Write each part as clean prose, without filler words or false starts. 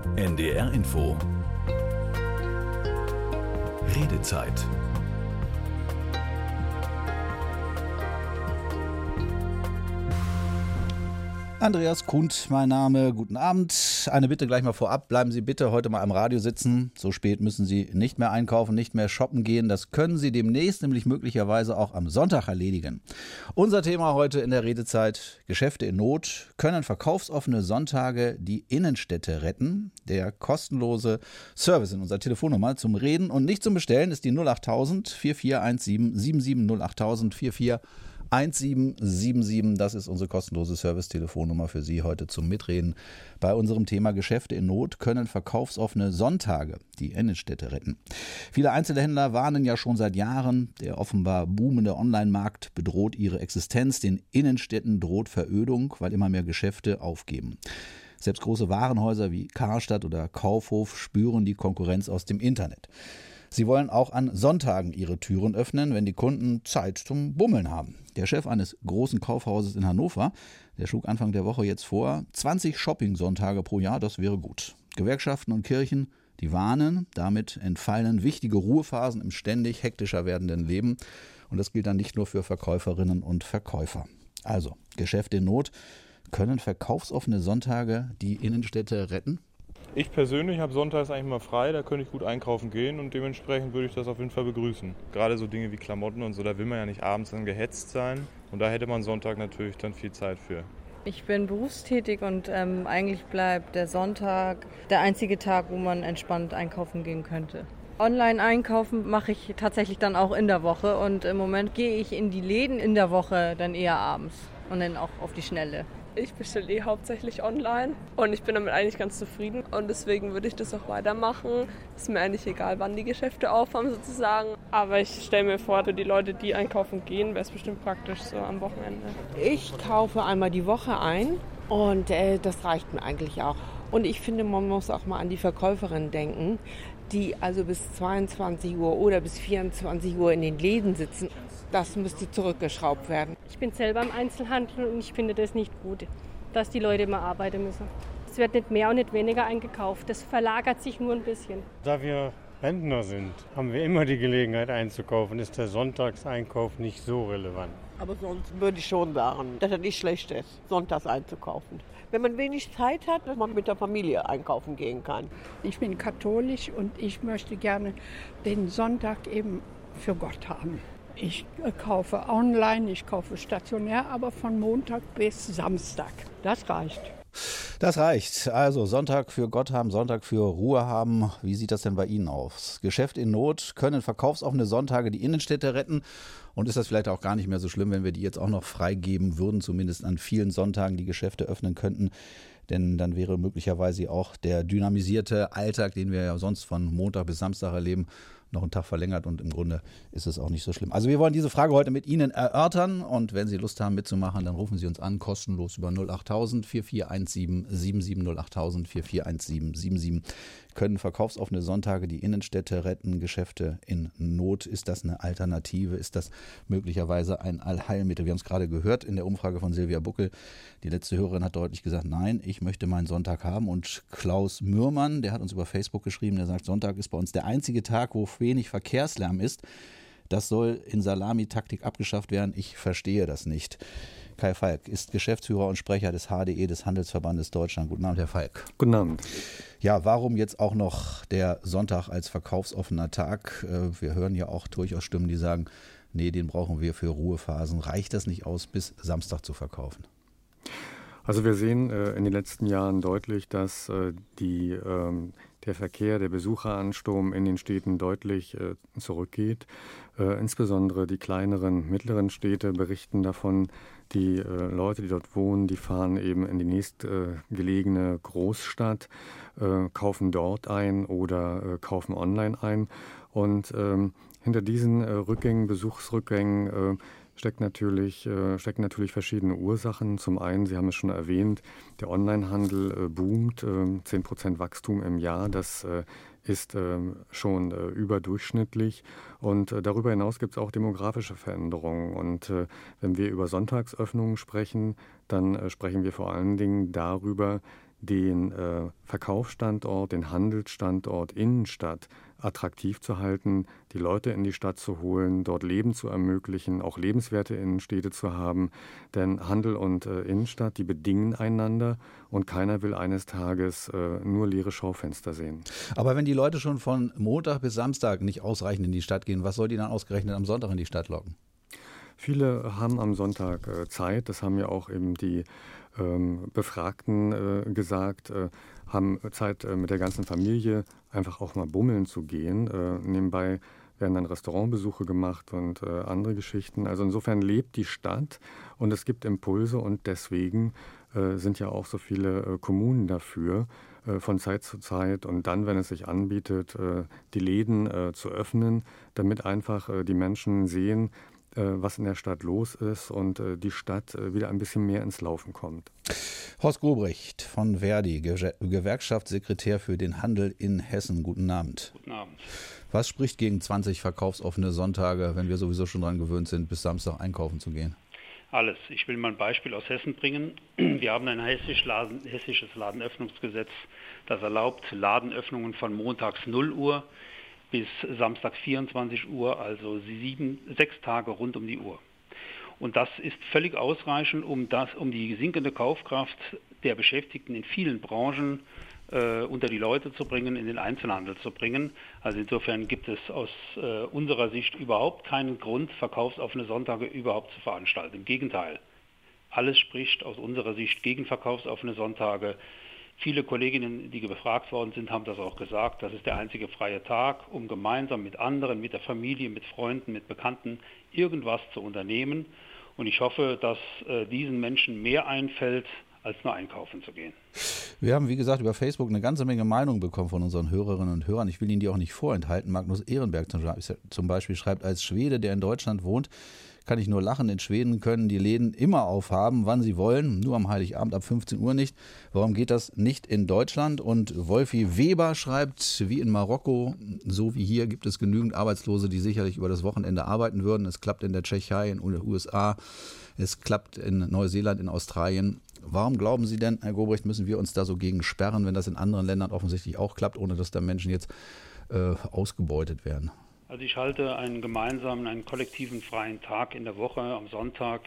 NDR Info. Redezeit. Andreas Kundt, mein Name. Guten Abend. Eine Bitte gleich mal vorab. Bleiben Sie bitte heute mal am Radio sitzen. So spät müssen Sie nicht mehr einkaufen, nicht mehr shoppen gehen. Das können Sie demnächst nämlich möglicherweise auch am Sonntag erledigen. Unser Thema heute in der Redezeit: Geschäfte in Not. Können verkaufsoffene Sonntage die Innenstädte retten? Der kostenlose Service in unserer Telefonnummer zum Reden und nicht zum Bestellen ist die 08000 4417 77 08000 441777. Das ist unsere kostenlose Service-Telefonnummer für Sie heute zum Mitreden bei unserem Thema Geschäfte in Not. Können verkaufsoffene Sonntage die Innenstädte retten? Viele Einzelhändler warnen ja schon seit Jahren, der offenbar boomende Online-Markt bedroht ihre Existenz. Den Innenstädten droht Verödung, weil immer mehr Geschäfte aufgeben. Selbst große Warenhäuser wie Karstadt oder Kaufhof spüren die Konkurrenz aus dem Internet. Sie wollen auch an Sonntagen ihre Türen öffnen, wenn die Kunden Zeit zum Bummeln haben. Der Chef eines großen Kaufhauses in Hannover, der schlug Anfang der Woche jetzt vor, 20 Shopping-Sonntage pro Jahr, das wäre gut. Gewerkschaften und Kirchen, die warnen, damit entfallen wichtige Ruhephasen im ständig hektischer werdenden Leben. Und das gilt dann nicht nur für Verkäuferinnen und Verkäufer. Also, Geschäfte in Not. Können verkaufsoffene Sonntage die Innenstädte retten? Ich persönlich habe sonntags eigentlich mal frei, da könnte ich gut einkaufen gehen und dementsprechend würde ich das auf jeden Fall begrüßen. Gerade so Dinge wie Klamotten und so, da will man ja nicht abends dann gehetzt sein und da hätte man Sonntag natürlich dann viel Zeit für. Ich bin berufstätig und eigentlich bleibt der Sonntag der einzige Tag, wo man entspannt einkaufen gehen könnte. Online-Einkaufen mache ich tatsächlich dann auch in der Woche und im Moment gehe ich in die Läden in der Woche dann eher abends und dann auch auf die Schnelle. Ich bestelle hauptsächlich online und ich bin damit eigentlich ganz zufrieden und deswegen würde ich das auch weitermachen. Ist mir eigentlich egal, wann die Geschäfte aufhaben sozusagen, aber ich stelle mir vor, für die Leute, die einkaufen gehen, wäre es bestimmt praktisch so am Wochenende. Ich kaufe einmal die Woche ein und das reicht mir eigentlich auch. Und ich finde, man muss auch mal an die Verkäuferinnen denken, die also bis 22 Uhr oder bis 24 Uhr in den Läden sitzen. Das müsste zurückgeschraubt werden. Ich bin selber im Einzelhandel und ich finde das nicht gut, dass die Leute immer arbeiten müssen. Es wird nicht mehr und nicht weniger eingekauft. Das verlagert sich nur ein bisschen. Da wir Rentner sind, haben wir immer die Gelegenheit einzukaufen. Ist der Sonntagseinkauf nicht so relevant. Aber sonst würde ich schon sagen, dass es nicht schlecht ist, sonntags einzukaufen. Wenn man wenig Zeit hat, dass man mit der Familie einkaufen gehen kann. Ich bin katholisch und ich möchte gerne den Sonntag eben für Gott haben. Ich kaufe online, ich kaufe stationär, aber von Montag bis Samstag. Das reicht. Das reicht. Also Sonntag für Gott haben, Sonntag für Ruhe haben. Wie sieht das denn bei Ihnen aus? Geschäft in Not. Können verkaufsoffene Sonntage die Innenstädte retten? Und ist das vielleicht auch gar nicht mehr so schlimm, wenn wir die jetzt auch noch freigeben würden, zumindest an vielen Sonntagen die Geschäfte öffnen könnten? Denn dann wäre möglicherweise auch der dynamisierte Alltag, den wir ja sonst von Montag bis Samstag erleben, noch einen Tag verlängert und im Grunde ist es auch nicht so schlimm. Also wir wollen diese Frage heute mit Ihnen erörtern und wenn Sie Lust haben mitzumachen, dann rufen Sie uns an, kostenlos über 08000 4417 77 08000 441777. Können verkaufsoffene Sonntage die Innenstädte retten, Geschäfte in Not? Ist das eine Alternative? Ist das möglicherweise ein Allheilmittel? Wir haben es gerade gehört in der Umfrage von Silvia Buckel. Die letzte Hörerin hat deutlich gesagt, nein, ich möchte meinen Sonntag haben. Und Klaus Mürmann, der hat uns über Facebook geschrieben, der sagt, Sonntag ist bei uns der einzige Tag, wo wenig Verkehrslärm ist. Das soll in Salamitaktik abgeschafft werden. Ich verstehe das nicht. Kai Falk ist Geschäftsführer und Sprecher des HDE, des Handelsverbandes Deutschland. Guten Abend, Herr Falk. Guten Abend. Ja, warum jetzt auch noch der Sonntag als verkaufsoffener Tag? Wir hören ja auch durchaus Stimmen, die sagen, nee, den brauchen wir für Ruhephasen. Reicht das nicht aus, bis Samstag zu verkaufen? Also wir sehen in den letzten Jahren deutlich, dass der Verkehr, der Besucheransturm in den Städten deutlich zurückgeht. Insbesondere die kleineren, mittleren Städte berichten davon. Die Leute, die dort wohnen, die fahren eben in die nächstgelegene Großstadt, kaufen dort ein oder kaufen online ein. Und hinter diesen Besuchsrückgängen stecken natürlich verschiedene Ursachen. Zum einen, Sie haben es schon erwähnt, der Onlinehandel boomt, 10% Wachstum im Jahr, das ist schon überdurchschnittlich. Und darüber hinaus gibt es auch demografische Veränderungen. Und wenn wir über Sonntagsöffnungen sprechen, dann sprechen wir vor allen Dingen darüber, den Verkaufsstandort, den Handelsstandort Innenstadt attraktiv zu halten, die Leute in die Stadt zu holen, dort Leben zu ermöglichen, auch lebenswerte Innenstädte zu haben. Denn Handel und Innenstadt, die bedingen einander und keiner will eines Tages nur leere Schaufenster sehen. Aber wenn die Leute schon von Montag bis Samstag nicht ausreichend in die Stadt gehen, was soll die dann ausgerechnet am Sonntag in die Stadt locken? Viele haben am Sonntag Zeit, das haben ja auch eben die Befragten gesagt, haben Zeit mit der ganzen Familie einfach auch mal bummeln zu gehen. Nebenbei werden dann Restaurantbesuche gemacht und andere Geschichten. Also insofern lebt die Stadt und es gibt Impulse und deswegen sind ja auch so viele Kommunen dafür, von Zeit zu Zeit und dann, wenn es sich anbietet, die Läden zu öffnen, damit einfach die Menschen sehen, was in der Stadt los ist und die Stadt wieder ein bisschen mehr ins Laufen kommt. Horst Gobrecht von Verdi, Gewerkschaftssekretär für den Handel in Hessen. Guten Abend. Guten Abend. Was spricht gegen 20 verkaufsoffene Sonntage, wenn wir sowieso schon daran gewöhnt sind, bis Samstag einkaufen zu gehen? Alles. Ich will mal ein Beispiel aus Hessen bringen. Wir haben ein hessisches Ladenöffnungsgesetz, das erlaubt Ladenöffnungen von montags 0 Uhr bis Samstag 24 Uhr, also 6 Tage rund um die Uhr. Und das ist völlig ausreichend, um die sinkende Kaufkraft der Beschäftigten in vielen Branchen unter die Leute zu bringen, in den Einzelhandel zu bringen. Also insofern gibt es aus unserer Sicht überhaupt keinen Grund, verkaufsoffene Sonntage überhaupt zu veranstalten. Im Gegenteil, alles spricht aus unserer Sicht gegen verkaufsoffene Sonntage. Viele Kolleginnen, die befragt worden sind, haben das auch gesagt. Das ist der einzige freie Tag, um gemeinsam mit anderen, mit der Familie, mit Freunden, mit Bekannten irgendwas zu unternehmen. Und ich hoffe, dass diesen Menschen mehr einfällt, als nur einkaufen zu gehen. Wir haben, wie gesagt, über Facebook eine ganze Menge Meinungen bekommen von unseren Hörerinnen und Hörern. Ich will Ihnen die auch nicht vorenthalten. Magnus Ehrenberg zum Beispiel schreibt, als Schwede, der in Deutschland wohnt, kann ich nur lachen. In Schweden können die Läden immer aufhaben, wann sie wollen, nur am Heiligabend ab 15 Uhr nicht. Warum geht das nicht in Deutschland? Und Wolfi Weber schreibt, wie in Marokko, so wie hier, gibt es genügend Arbeitslose, die sicherlich über das Wochenende arbeiten würden. Es klappt in der Tschechei, in den USA, es klappt in Neuseeland, in Australien. Warum glauben Sie denn, Herr Gobrecht, müssen wir uns da so gegen sperren, wenn das in anderen Ländern offensichtlich auch klappt, ohne dass da Menschen jetzt ausgebeutet werden? Also ich halte einen gemeinsamen, einen kollektiven freien Tag in der Woche am Sonntag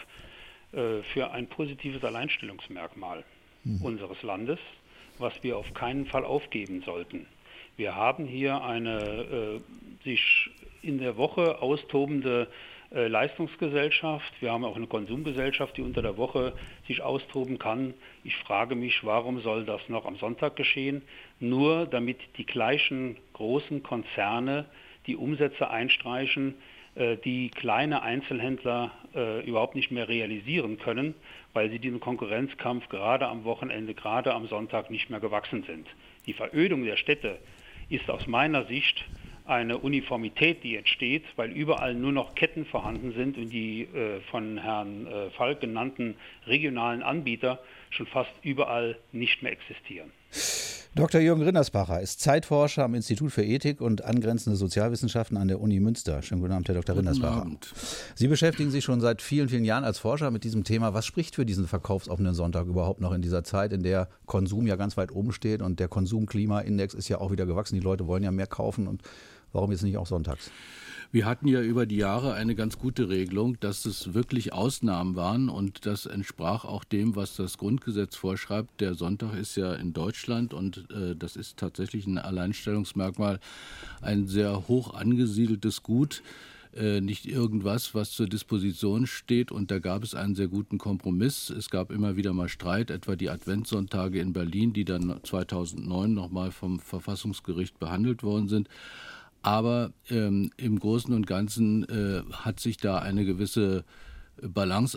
für ein positives Alleinstellungsmerkmal unseres Landes, was wir auf keinen Fall aufgeben sollten. Wir haben hier eine sich in der Woche austobende Leistungsgesellschaft. Wir haben auch eine Konsumgesellschaft, die unter der Woche sich austoben kann. Ich frage mich, warum soll das noch am Sonntag geschehen? Nur damit die gleichen großen Konzerne die Umsätze einstreichen, die kleine Einzelhändler überhaupt nicht mehr realisieren können, weil sie diesem Konkurrenzkampf gerade am Wochenende, gerade am Sonntag nicht mehr gewachsen sind. Die Verödung der Städte ist aus meiner Sicht eine Uniformität, die entsteht, weil überall nur noch Ketten vorhanden sind und die von Herrn Falk genannten regionalen Anbieter schon fast überall nicht mehr existieren. Dr. Jürgen Rindersbacher ist Zeitforscher am Institut für Ethik und angrenzende Sozialwissenschaften an der Uni Münster. Schönen guten Abend, Herr Dr. Rindersbacher. Guten Abend. Sie beschäftigen sich schon seit vielen, vielen Jahren als Forscher mit diesem Thema. Was spricht für diesen verkaufsoffenen Sonntag überhaupt noch in dieser Zeit, in der Konsum ja ganz weit oben steht und der Konsumklimaindex ist ja auch wieder gewachsen. Die Leute wollen ja mehr kaufen und warum jetzt nicht auch sonntags? Wir hatten ja über die Jahre eine ganz gute Regelung, dass es wirklich Ausnahmen waren und das entsprach auch dem, was das Grundgesetz vorschreibt. Der Sonntag ist ja in Deutschland und das ist tatsächlich ein Alleinstellungsmerkmal, ein sehr hoch angesiedeltes Gut, nicht irgendwas, was zur Disposition steht, und da gab es einen sehr guten Kompromiss. Es gab immer wieder mal Streit, etwa die Adventssonntage in Berlin, die dann 2009 nochmal vom Verfassungsgericht behandelt worden sind. Aber im Großen und Ganzen hat sich da eine gewisse Balance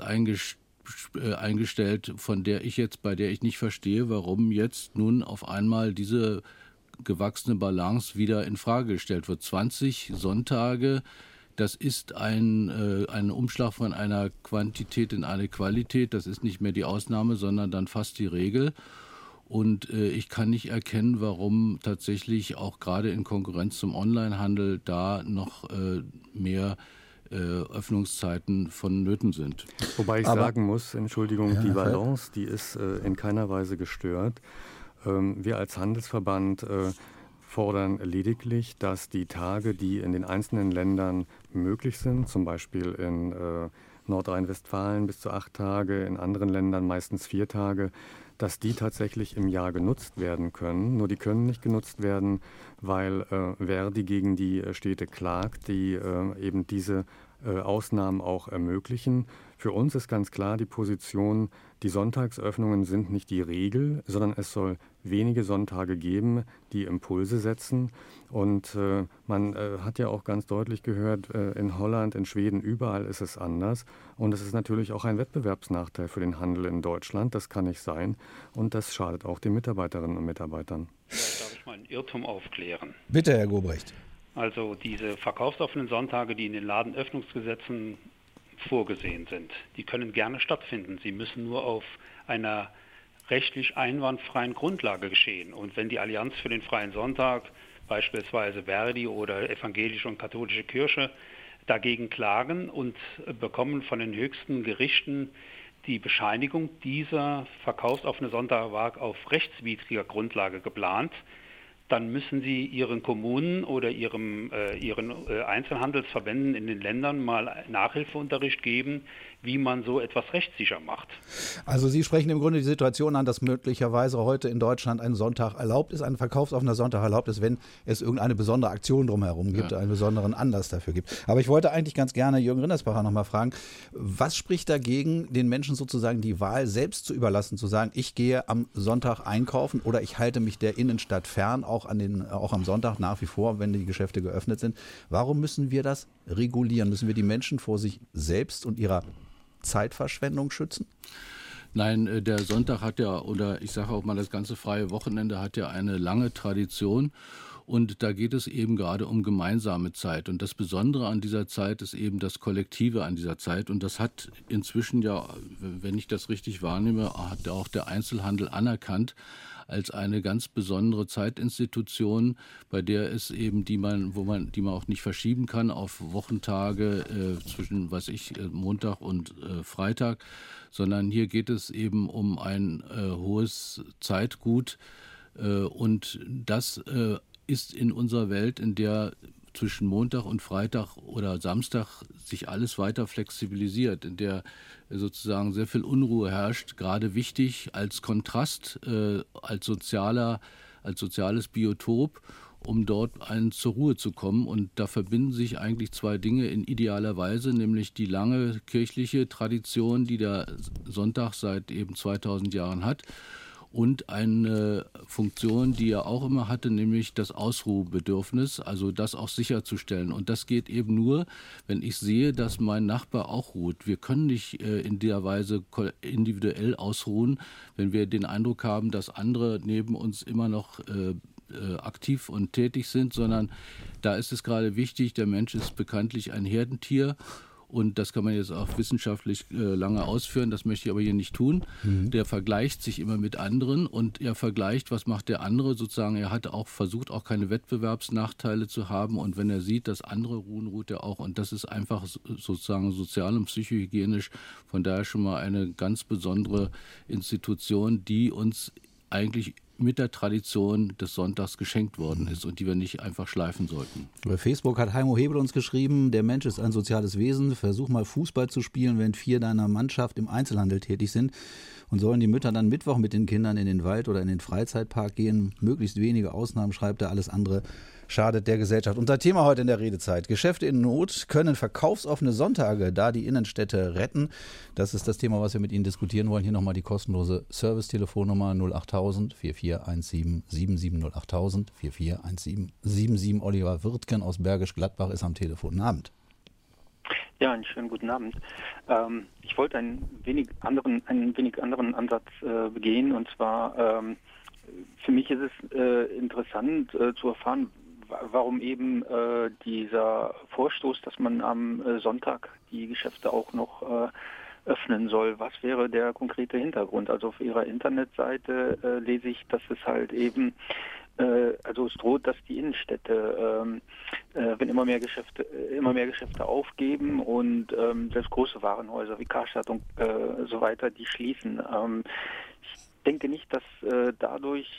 eingestellt, bei der ich nicht verstehe, warum jetzt nun auf einmal diese gewachsene Balance wieder in Frage gestellt wird. 20 Sonntage, das ist ein Umschlag von einer Quantität in eine Qualität. Das ist nicht mehr die Ausnahme, sondern dann fast die Regel. Und ich kann nicht erkennen, warum tatsächlich auch gerade in Konkurrenz zum Onlinehandel da noch mehr Öffnungszeiten vonnöten sind. Wobei ich sagen muss, Entschuldigung, die Balance, die ist in keiner Weise gestört. Wir als Handelsverband fordern lediglich, dass die Tage, die in den einzelnen Ländern möglich sind, zum Beispiel in Nordrhein-Westfalen bis zu 8 Tage, in anderen Ländern meistens 4 Tage, dass die tatsächlich im Jahr genutzt werden können. Nur die können nicht genutzt werden, weil Verdi gegen die Städte klagt, die eben diese Ausnahmen auch ermöglichen. Für uns ist ganz klar die Position, die Sonntagsöffnungen sind nicht die Regel, sondern es soll wenige Sonntage geben, die Impulse setzen. Und man hat ja auch ganz deutlich gehört, in Holland, in Schweden, überall ist es anders. Und es ist natürlich auch ein Wettbewerbsnachteil für den Handel in Deutschland. Das kann nicht sein. Und das schadet auch den Mitarbeiterinnen und Mitarbeitern. Darf ich mal einen Irrtum aufklären? Bitte, Herr Gobrecht. Also diese verkaufsoffenen Sonntage, die in den Ladenöffnungsgesetzen vorgesehen sind, die können gerne stattfinden. Sie müssen nur auf einer rechtlich einwandfreien Grundlage geschehen. Und wenn die Allianz für den Freien Sonntag, beispielsweise Verdi oder evangelische und katholische Kirche, dagegen klagen und bekommen von den höchsten Gerichten die Bescheinigung, dieser verkaufsoffene Sonntag war auf rechtswidriger Grundlage geplant, dann müssen Sie Ihren Kommunen oder Ihren Einzelhandelsverbänden in den Ländern mal Nachhilfeunterricht geben, wie man so etwas rechtssicher macht. Also Sie sprechen im Grunde die Situation an, dass möglicherweise heute in Deutschland ein Sonntag erlaubt ist, ein verkaufsoffener Sonntag erlaubt ist, wenn es irgendeine besondere Aktion drumherum gibt, einen besonderen Anlass dafür gibt. Aber ich wollte eigentlich ganz gerne Jürgen Rindersbacher noch mal fragen, was spricht dagegen, den Menschen sozusagen die Wahl selbst zu überlassen, zu sagen, ich gehe am Sonntag einkaufen oder ich halte mich der Innenstadt fern, auch am Sonntag nach wie vor, wenn die Geschäfte geöffnet sind. Warum müssen wir das regulieren? Müssen wir die Menschen vor sich selbst und ihrer Zeitverschwendung schützen? Nein, der Sonntag hat ja, oder ich sage auch mal, das ganze freie Wochenende hat ja eine lange Tradition. Und da geht es eben gerade um gemeinsame Zeit. Und das Besondere an dieser Zeit ist eben das Kollektive an dieser Zeit. Und das hat inzwischen ja, wenn ich das richtig wahrnehme, hat auch der Einzelhandel anerkannt als eine ganz besondere Zeitinstitution, bei der es eben, die man auch nicht verschieben kann auf Wochentage zwischen, Montag und Freitag, sondern hier geht es eben um ein hohes Zeitgut. Und das ist in unserer Welt, in der zwischen Montag und Freitag oder Samstag sich alles weiter flexibilisiert, in der sozusagen sehr viel Unruhe herrscht, gerade wichtig als Kontrast, als soziales Biotop, um dort zur Ruhe zu kommen. Und da verbinden sich eigentlich 2 Dinge in idealer Weise, nämlich die lange kirchliche Tradition, die der Sonntag seit eben 2000 Jahren hat, und eine Funktion, die er auch immer hatte, nämlich das Ausruhebedürfnis, also das auch sicherzustellen. Und das geht eben nur, wenn ich sehe, dass mein Nachbar auch ruht. Wir können nicht in der Weise individuell ausruhen, wenn wir den Eindruck haben, dass andere neben uns immer noch aktiv und tätig sind, sondern da ist es gerade wichtig, der Mensch ist bekanntlich ein Herdentier. Und das kann man jetzt auch wissenschaftlich lange ausführen, das möchte ich aber hier nicht tun. Der vergleicht sich immer mit anderen und er vergleicht, was macht der andere sozusagen. Er hat auch versucht, auch keine Wettbewerbsnachteile zu haben und wenn er sieht, dass andere ruhen, ruht er auch. Und das ist einfach sozusagen sozial und psychohygienisch von daher schon mal eine ganz besondere Institution, die uns eigentlich mit der Tradition des Sonntags geschenkt worden ist und die wir nicht einfach schleifen sollten. Bei Facebook hat Heimo Hebel uns geschrieben, der Mensch ist ein soziales Wesen, versuch mal Fußball zu spielen, wenn 4 deiner Mannschaft im Einzelhandel tätig sind und sollen die Mütter dann Mittwoch mit den Kindern in den Wald oder in den Freizeitpark gehen. Möglichst wenige Ausnahmen, schreibt er, alles andere schadet der Gesellschaft. Unser Thema heute in der Redezeit. Geschäfte in Not können verkaufsoffene Sonntage da die Innenstädte retten. Das ist das Thema, was wir mit Ihnen diskutieren wollen. Hier nochmal die kostenlose Service-Telefonnummer 08000 4417 77 08000 4417 77. Oliver Wirtgen aus Bergisch Gladbach ist am Telefon. Guten Abend. Ja, einen schönen guten Abend. Ich wollte einen wenig anderen Ansatz begehen. Und zwar, für mich ist es interessant zu erfahren, warum eben dieser Vorstoß, dass man am Sonntag die Geschäfte auch noch öffnen soll. Was wäre der konkrete Hintergrund? Also auf Ihrer Internetseite lese ich, dass es halt eben, also es droht, dass die Innenstädte, wenn immer mehr Geschäfte aufgeben und selbst große Warenhäuser wie Karstadt und so weiter, die schließen. denke nicht, dass dadurch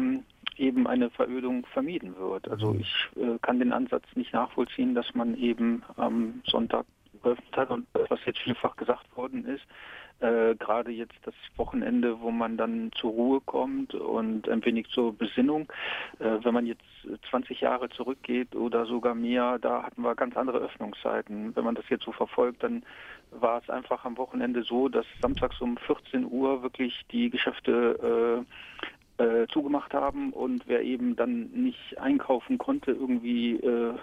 eben eine Verödung vermieden wird. Also ich kann den Ansatz nicht nachvollziehen, dass man eben am Sonntag geöffnet hat und was jetzt vielfach gesagt worden ist, gerade jetzt das Wochenende, wo man dann zur Ruhe kommt und ein wenig zur Besinnung. Wenn man jetzt 20 Jahre zurückgeht oder sogar mehr, da hatten wir ganz andere Öffnungszeiten. Wenn man das jetzt so verfolgt, dann war es einfach am Wochenende so, dass samstags um 14 Uhr wirklich die Geschäfte zugemacht haben und wer eben dann nicht einkaufen konnte, irgendwie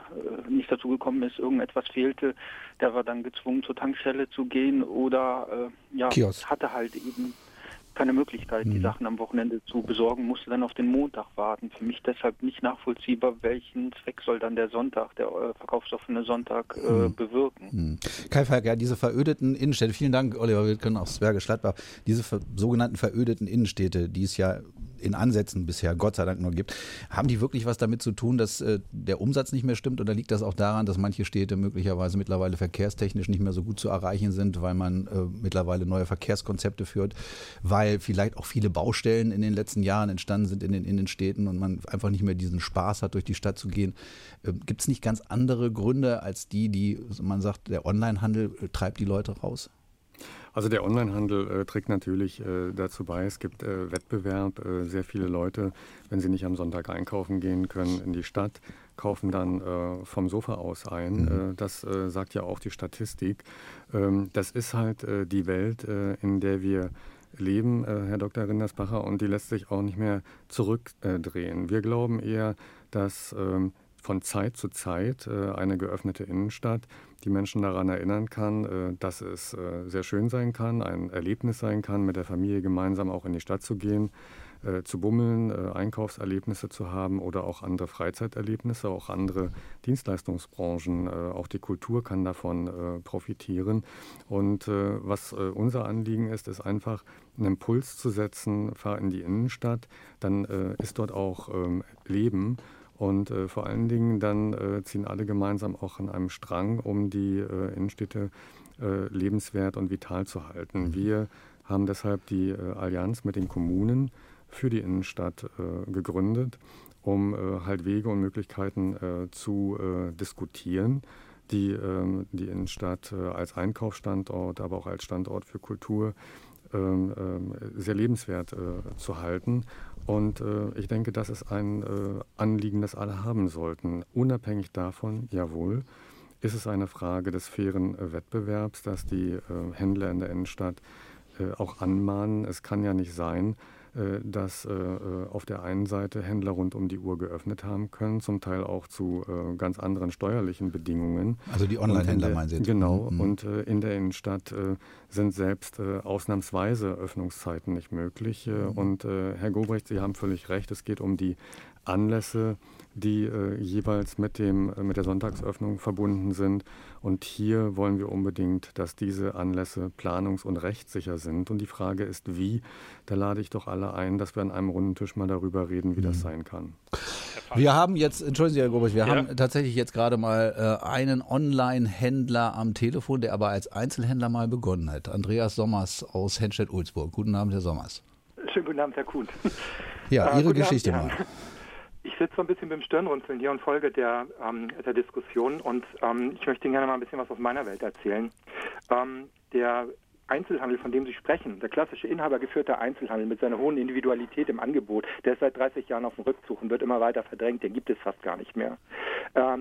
nicht dazu gekommen ist, irgendetwas fehlte, der war dann gezwungen zur Tankstelle zu gehen oder hatte halt eben keine Möglichkeit, die Sachen am Wochenende zu besorgen, musste dann auf den Montag warten. Für mich deshalb nicht nachvollziehbar, welchen Zweck soll dann der Sonntag, der verkaufsoffene Sonntag bewirken. Kai Falk, ja, diese verödeten Innenstädte, vielen Dank, Oliver Wittgen aus Bergisch Gladbach, diese sogenannten verödeten Innenstädte, die es ja in Ansätzen bisher Gott sei Dank nur gibt, haben die wirklich was damit zu tun, dass der Umsatz nicht mehr stimmt, oder liegt das auch daran, dass manche Städte möglicherweise mittlerweile verkehrstechnisch nicht mehr so gut zu erreichen sind, weil man mittlerweile neue Verkehrskonzepte führt, weil vielleicht auch viele Baustellen in den letzten Jahren entstanden sind in den Innenstädten und man einfach nicht mehr diesen Spaß hat, durch die Stadt zu gehen. Gibt es nicht ganz andere Gründe als die man sagt, der Onlinehandel treibt die Leute raus? Also der Onlinehandel trägt natürlich dazu bei, es gibt Wettbewerb. Sehr viele Leute, wenn sie nicht am Sonntag einkaufen gehen können in die Stadt, kaufen dann vom Sofa aus ein. Das sagt ja auch die Statistik. Das ist halt die Welt, in der wir leben, Herr Dr. Rindersbacher, und die lässt sich auch nicht mehr zurückdrehen. Wir glauben eher, dass von Zeit zu Zeit eine geöffnete Innenstadt die Menschen daran erinnern kann, dass es sehr schön sein kann, ein Erlebnis sein kann, mit der Familie gemeinsam auch in die Stadt zu gehen, zu bummeln, Einkaufserlebnisse zu haben oder auch andere Freizeiterlebnisse, auch andere Dienstleistungsbranchen, auch die Kultur kann davon profitieren. Und was unser Anliegen ist, ist einfach einen Impuls zu setzen, fahr in die Innenstadt, dann ist dort auch Leben. Und vor allen Dingen dann ziehen alle gemeinsam auch an einem Strang, um die Innenstädte lebenswert und vital zu halten. Wir haben deshalb die Allianz mit den Kommunen für die Innenstadt gegründet, um halt Wege und Möglichkeiten zu diskutieren, die Innenstadt als Einkaufsstandort, aber auch als Standort für Kultur sehr lebenswert zu halten. Und ich denke, das ist ein Anliegen, das alle haben sollten. Unabhängig davon, jawohl, ist es eine Frage des fairen Wettbewerbs, dass die Händler in der Innenstadt auch anmahnen. Es kann ja nicht sein, dass auf der einen Seite Händler rund um die Uhr geöffnet haben können, zum Teil auch zu ganz anderen steuerlichen Bedingungen. Also die Online-Händler meinen Sie jetzt? Genau. Und in der Innenstadt sind selbst ausnahmsweise Öffnungszeiten nicht möglich. Und Herr Gobrecht, Sie haben völlig recht, es geht um die Anlässe, die jeweils mit der Sonntagsöffnung verbunden sind. Und hier wollen wir unbedingt, dass diese Anlässe planungs- und rechtssicher sind. Und die Frage ist, wie? Da lade ich doch alle ein, dass wir an einem runden Tisch mal darüber reden, wie das sein kann. Wir haben jetzt, entschuldigen Sie, Herr Gobrecht, wir haben tatsächlich jetzt gerade mal einen Online-Händler am Telefon, der aber als Einzelhändler mal begonnen hat. Andreas Sommers aus Henstedt-Ulzburg. Guten Abend, Herr Sommers. Schönen guten Abend, Herr Kuhn. Ja, Ihre Geschichte mal. Ich sitze so ein bisschen mit dem Stirnrunzeln hier und folge der Diskussion und ich möchte Ihnen gerne mal ein bisschen was aus meiner Welt erzählen. Der Einzelhandel, von dem Sie sprechen, der klassische inhabergeführte Einzelhandel mit seiner hohen Individualität im Angebot, der ist seit 30 Jahren auf dem Rückzug und wird immer weiter verdrängt, den gibt es fast gar nicht mehr. Da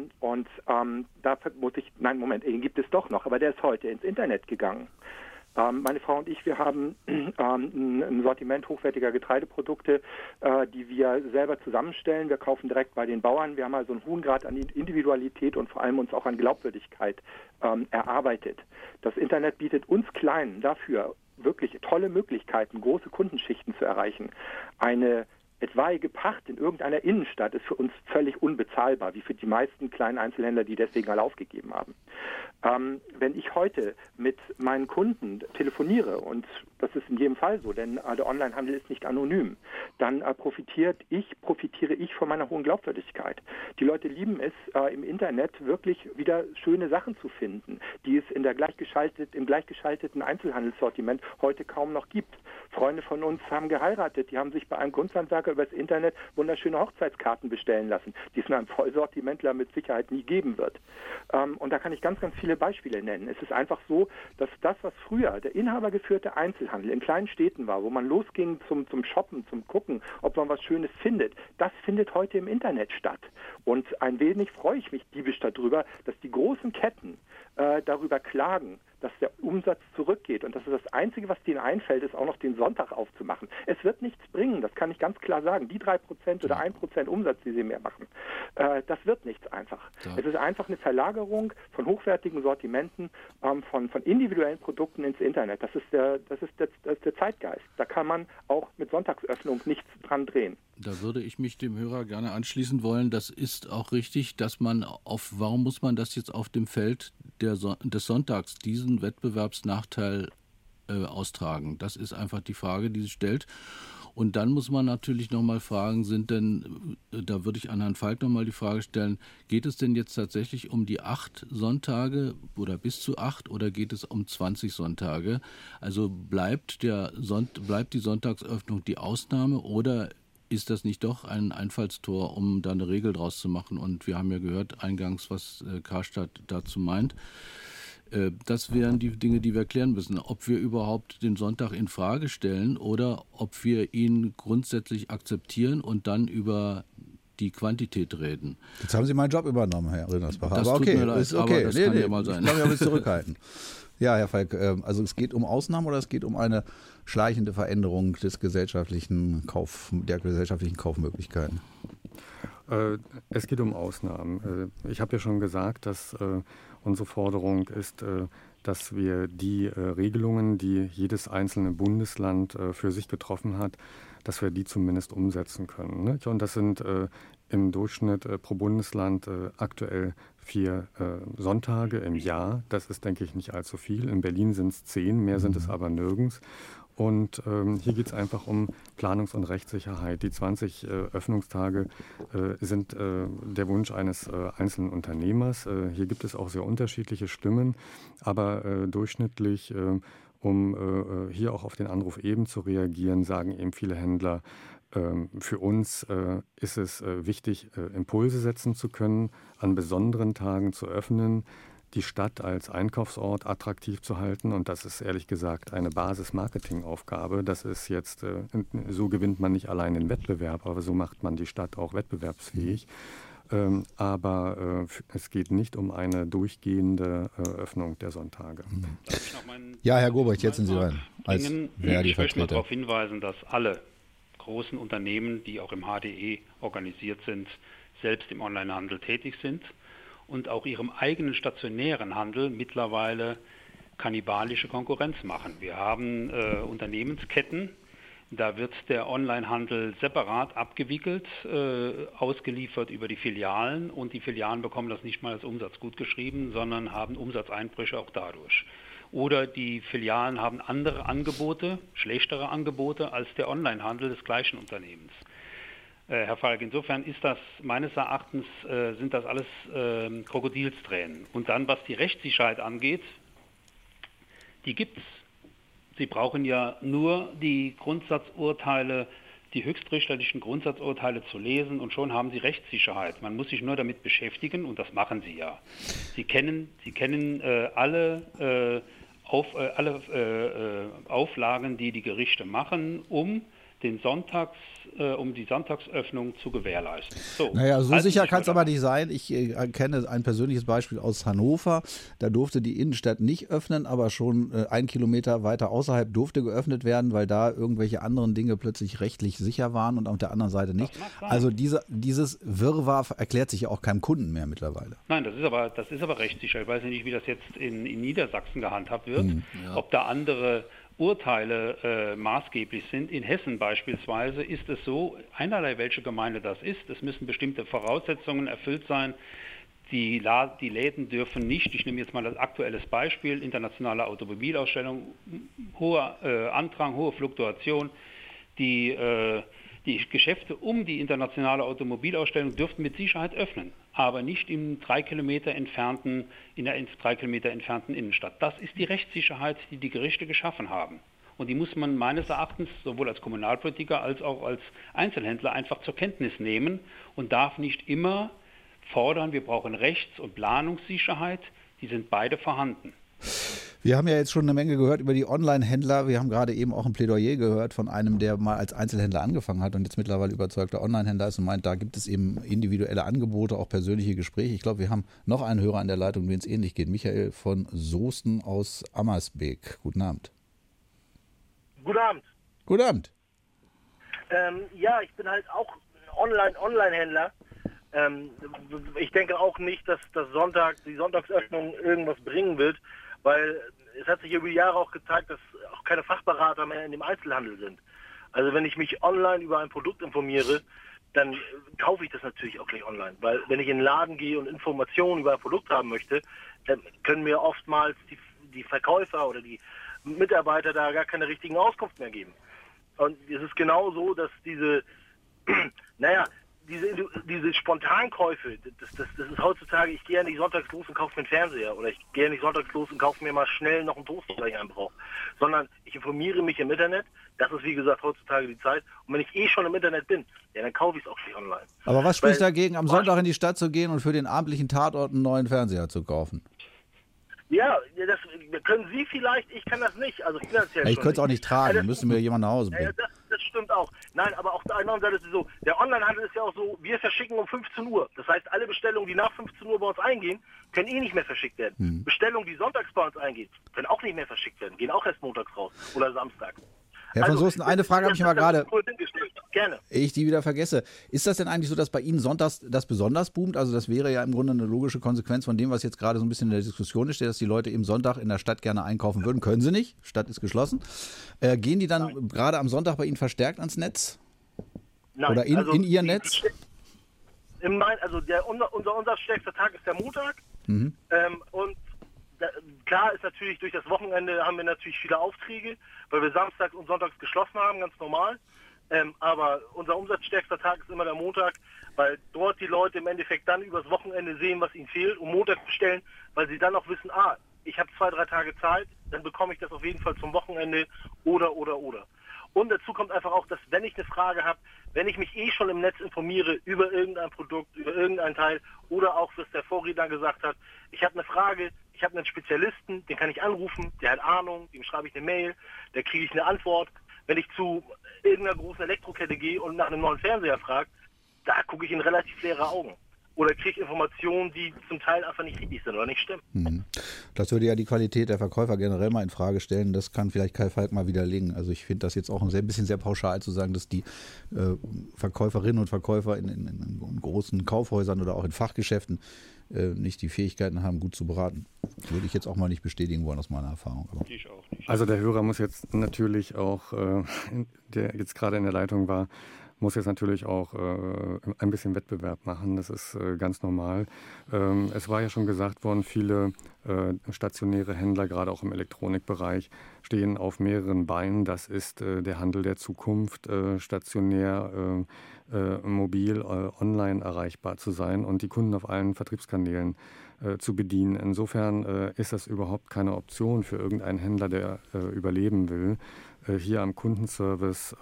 muss ich, nein, Moment, den gibt es doch noch, aber der ist heute ins Internet gegangen. Meine Frau und ich, wir haben ein Sortiment hochwertiger Getreideprodukte, die wir selber zusammenstellen. Wir kaufen direkt bei den Bauern. Wir haben also einen hohen Grad an Individualität und vor allem uns auch an Glaubwürdigkeit erarbeitet. Das Internet bietet uns Kleinen dafür wirklich tolle Möglichkeiten, große Kundenschichten zu erreichen. Eine etwaige Pacht in irgendeiner Innenstadt ist für uns völlig unbezahlbar, wie für die meisten kleinen Einzelhändler, die deswegen alle aufgegeben haben. Wenn ich heute mit meinen Kunden telefoniere, und das ist in jedem Fall so, denn der Onlinehandel ist nicht anonym, dann profitiere ich von meiner hohen Glaubwürdigkeit. Die Leute lieben es, im Internet wirklich wieder schöne Sachen zu finden, die es im gleichgeschalteten Einzelhandelssortiment heute kaum noch gibt. Freunde von uns haben geheiratet, die haben sich bei einem Kunsthandwerker übers Internet wunderschöne Hochzeitskarten bestellen lassen, die es in einem Vollsortimentler mit Sicherheit nie geben wird. Und da kann ich ganz, ganz viele Beispiele nennen. Es ist einfach so, dass das, was früher der inhabergeführte Einzelhandel in kleinen Städten war, wo man losging zum Shoppen, zum Gucken, ob man was Schönes findet, das findet heute im Internet statt. Und ein wenig freue ich mich diebisch darüber, dass die großen Ketten darüber klagen, dass der Umsatz zurückgeht. Und das ist das Einzige, was denen einfällt, ist auch noch den Sonntag aufzumachen. Es wird nichts bringen, das kann ich ganz klar sagen. Die 3% oder 1% Umsatz, die sie mehr machen, das wird nichts einfach. Ja. Es ist einfach eine Verlagerung von hochwertigen Sortimenten, von individuellen Produkten ins Internet. Das ist der Zeitgeist. Da kann man auch mit Sonntagsöffnung nichts dran drehen. Da würde ich mich dem Hörer gerne anschließen wollen. Das ist auch richtig, dass man warum muss man das jetzt auf dem Feld des Sonntags, diesen Wettbewerbsnachteil austragen? Das ist einfach die Frage, die sich stellt. Und dann muss man natürlich nochmal fragen, da würde ich an Herrn Falk nochmal die Frage stellen, geht es denn jetzt tatsächlich um die 8 Sonntage oder bis zu 8 oder geht es um 20 Sonntage? Also bleibt die Sonntagsöffnung die Ausnahme oder ist das nicht doch ein Einfallstor, um da eine Regel draus zu machen? Und wir haben ja gehört eingangs, was Karstadt dazu meint. Das wären die Dinge, die wir klären müssen. Ob wir überhaupt den Sonntag in Frage stellen oder ob wir ihn grundsätzlich akzeptieren und dann über die Quantität reden. Jetzt haben Sie meinen Job übernommen, Herr Rindersbach. Das tut mir leid, ist okay. Aber das kann ja mal sein. Ich kann mich ein bisschen zurückhalten. Ja, Herr Falk, also es geht um Ausnahmen oder es geht um eine schleichende Veränderung der gesellschaftlichen Kaufmöglichkeiten? Es geht um Ausnahmen. Ich habe ja schon gesagt, dass unsere Forderung ist, dass wir die Regelungen, die jedes einzelne Bundesland für sich getroffen hat, dass wir die zumindest umsetzen können. Ne? Und das sind im Durchschnitt pro Bundesland aktuell 4 Sonntage im Jahr. Das ist, denke ich, nicht allzu viel. In Berlin sind es 10, mehr sind es aber nirgends. Und hier geht es einfach um Planungs- und Rechtssicherheit. Die 20 Öffnungstage sind der Wunsch eines einzelnen Unternehmers. Hier gibt es auch sehr unterschiedliche Stimmen, aber durchschnittlich, um hier auch auf den Anruf eben zu reagieren, sagen eben viele Händler, für uns ist es wichtig, Impulse setzen zu können, an besonderen Tagen zu öffnen, die Stadt als Einkaufsort attraktiv zu halten. Und das ist ehrlich gesagt eine Basis-Marketing-Aufgabe. Das ist jetzt, so gewinnt man nicht allein den Wettbewerb, aber so macht man die Stadt auch wettbewerbsfähig. Aber es geht nicht um eine durchgehende Öffnung der Sonntage. Ja, Herr Gobrecht, jetzt sind Sie dran. Ich möchte mal darauf hinweisen, dass alle großen Unternehmen, die auch im HDE organisiert sind, selbst im Onlinehandel tätig sind und auch ihrem eigenen stationären Handel mittlerweile kannibalische Konkurrenz machen. Wir haben Unternehmensketten, da wird der Onlinehandel separat abgewickelt, ausgeliefert über die Filialen und die Filialen bekommen das nicht mal als Umsatz gut geschrieben, sondern haben Umsatzeinbrüche auch dadurch. Oder die Filialen haben andere Angebote, schlechtere Angebote als der Onlinehandel des gleichen Unternehmens. Herr Falk, insofern ist das meines Erachtens, sind das alles Krokodilstränen. Und dann, was die Rechtssicherheit angeht, die gibt's. Sie brauchen ja nur die Grundsatzurteile, die höchstrichterlichen Grundsatzurteile zu lesen und schon haben Sie Rechtssicherheit. Man muss sich nur damit beschäftigen und das machen Sie ja. Sie kennen alle Auflagen, die die Gerichte machen, um die Sonntagsöffnung zu gewährleisten. Naja, so sicher kann es aber nicht sein. Ich kenne ein persönliches Beispiel aus Hannover. Da durfte die Innenstadt nicht öffnen, aber schon 1 Kilometer weiter außerhalb durfte geöffnet werden, weil da irgendwelche anderen Dinge plötzlich rechtlich sicher waren und auf der anderen Seite nicht. Also dieses Wirrwarr erklärt sich ja auch keinem Kunden mehr mittlerweile. Nein, das ist aber rechtssicher. Ich weiß nicht, wie das jetzt in Niedersachsen gehandhabt wird, ob da andere Urteile maßgeblich sind. In Hessen beispielsweise ist es so, einerlei welche Gemeinde das ist, es müssen bestimmte Voraussetzungen erfüllt sein. Die Läden dürfen nicht, ich nehme jetzt mal das aktuelles Beispiel, internationale Automobilausstellung, hoher Andrang, hohe Fluktuation, die Geschäfte um die internationale Automobilausstellung dürften mit Sicherheit öffnen, aber nicht in der 3 Kilometer entfernten Innenstadt. Das ist die Rechtssicherheit, die die Gerichte geschaffen haben. Und die muss man meines Erachtens sowohl als Kommunalpolitiker als auch als Einzelhändler einfach zur Kenntnis nehmen und darf nicht immer fordern, wir brauchen Rechts- und Planungssicherheit. Die sind beide vorhanden. Wir haben ja jetzt schon eine Menge gehört über die Online-Händler. Wir haben gerade eben auch ein Plädoyer gehört von einem, der mal als Einzelhändler angefangen hat und jetzt mittlerweile überzeugter Online-Händler ist und meint, da gibt es eben individuelle Angebote, auch persönliche Gespräche. Ich glaube, wir haben noch einen Hörer an der Leitung, denen es ähnlich geht. Michael von Soesten aus Ammersbeek. Guten Abend. Guten Abend. Guten Abend. Ja, ich bin halt auch ein Online-Händler. Ich denke auch nicht, dass die Sonntagsöffnung irgendwas bringen wird, weil es hat sich über die Jahre auch gezeigt, dass auch keine Fachberater mehr in dem Einzelhandel sind. Also wenn ich mich online über ein Produkt informiere, dann kaufe ich das natürlich auch gleich online. Weil wenn ich in den Laden gehe und Informationen über ein Produkt haben möchte, dann können mir oftmals die Verkäufer oder die Mitarbeiter da gar keine richtigen Auskunft mehr geben. Und es ist genau so, dass diese Spontankäufe, das ist heutzutage, ich gehe ja nicht sonntags los und kaufe mir einen Fernseher oder ich gehe ja nicht sonntags los und kaufe mir mal schnell noch einen Toaster, den ich einen brauche, sondern ich informiere mich im Internet. Das ist, wie gesagt, heutzutage die Zeit. Und wenn ich schon im Internet bin, ja, dann kaufe ich es auch gleich online. Aber was spricht dagegen, am Sonntag in die Stadt zu gehen und für den abendlichen Tatort einen neuen Fernseher zu kaufen? Ja, das können Sie vielleicht, ich kann das nicht, also finanziell. Ich könnte es auch nicht tragen, dann müsste mir jemand nach Hause bringen. Das stimmt auch. Nein, aber auf der anderen Seite ist es so, der Onlinehandel ist ja auch so, wir verschicken um 15 Uhr. Das heißt, alle Bestellungen, die nach 15 Uhr bei uns eingehen, können nicht mehr verschickt werden. Bestellungen, die sonntags bei uns eingehen, können auch nicht mehr verschickt werden, gehen auch erst montags raus oder Samstag. Herr von Soesten, eine Frage habe ich mal gerade, Gerne. ich die wieder vergesse. Ist das denn eigentlich so, dass bei Ihnen sonntags das besonders boomt? Also das wäre ja im Grunde eine logische Konsequenz von dem, was jetzt gerade so ein bisschen in der Diskussion ist, dass die Leute eben Sonntag in der Stadt gerne einkaufen würden. Können sie nicht, Stadt ist geschlossen. Gehen die dann gerade am Sonntag bei Ihnen verstärkt ans Netz? Nein, oder in Ihr Netz? Unser stärkster Tag ist der Montag. Und klar ist natürlich, durch das Wochenende haben wir natürlich viele Aufträge, weil wir samstags und sonntags geschlossen haben, ganz normal. Aber unser umsatzstärkster Tag ist immer der Montag, weil dort die Leute im Endeffekt dann übers Wochenende sehen, was ihnen fehlt und Montag bestellen, weil sie dann auch wissen, ich habe 2-3 Tage Zeit, dann bekomme ich das auf jeden Fall zum Wochenende oder. Und dazu kommt einfach auch, dass wenn ich eine Frage habe, wenn ich mich schon im Netz informiere über irgendein Produkt, über irgendein Teil oder auch, was der Vorredner gesagt hat, ich habe eine Frage, ich habe einen Spezialisten, den kann ich anrufen, der hat Ahnung, dem schreibe ich eine Mail, da kriege ich eine Antwort. Wenn ich zu irgendeiner großen Elektrokette gehe und nach einem neuen Fernseher frage, da gucke ich in relativ leere Augen. Oder kriege Informationen, die zum Teil einfach nicht richtig sind oder nicht stimmen. Das würde ja die Qualität der Verkäufer generell mal in Frage stellen. Das kann vielleicht Kai Falk mal widerlegen. Also ich finde das jetzt auch ein bisschen sehr pauschal zu sagen, dass die Verkäuferinnen und Verkäufer in großen Kaufhäusern oder auch in Fachgeschäften nicht die Fähigkeiten haben, gut zu beraten. Das würde ich jetzt auch mal nicht bestätigen wollen aus meiner Erfahrung. Ich auch nicht. Also der Hörer muss jetzt natürlich auch, der jetzt gerade in der Leitung war, muss jetzt natürlich auch ein bisschen Wettbewerb machen. Das ist ganz normal. Es war ja schon gesagt worden, viele stationäre Händler, gerade auch im Elektronikbereich, stehen auf mehreren Beinen. Das ist der Handel der Zukunft, stationär, mobil, online erreichbar zu sein und die Kunden auf allen Vertriebskanälen zu bedienen. Insofern ist das überhaupt keine Option für irgendeinen Händler, der überleben will, hier am Kundenservice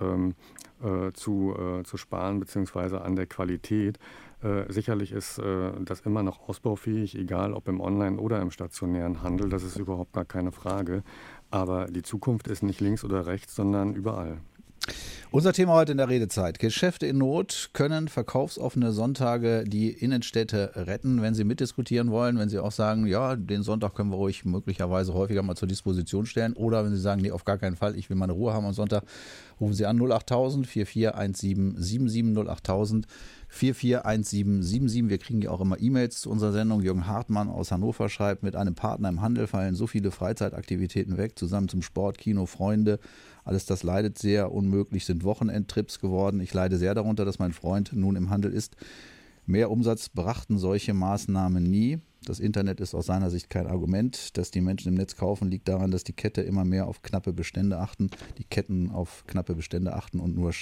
zu sparen bzw. an der Qualität. Sicherlich ist das immer noch ausbaufähig, egal ob im Online- oder im stationären Handel. Das ist überhaupt gar keine Frage. Aber die Zukunft ist nicht links oder rechts, sondern überall. Unser Thema heute in der Redezeit. Geschäfte in Not können verkaufsoffene Sonntage die Innenstädte retten. Wenn Sie mitdiskutieren wollen, wenn Sie auch sagen, ja, den Sonntag können wir ruhig möglicherweise häufiger mal zur Disposition stellen. Oder wenn Sie sagen, nee, auf gar keinen Fall, ich will meine Ruhe haben am Sonntag, rufen Sie an 08000 441777 08000 441777. Wir kriegen ja auch immer E-Mails zu unserer Sendung. Jürgen Hartmann aus Hannover schreibt, mit einem Partner im Handel fallen so viele Freizeitaktivitäten weg, zusammen zum Sport, Kino, Freunde. Alles das leidet sehr, unmöglich sind Wochenendtrips geworden. Ich leide sehr darunter, dass mein Freund nun im Handel ist. Mehr Umsatz brachten solche Maßnahmen nie. Das Internet ist aus seiner Sicht kein Argument. Dass die Menschen im Netz kaufen, liegt daran, dass die Kette immer mehr auf knappe Bestände achten. Die Ketten auf knappe Bestände achten und nur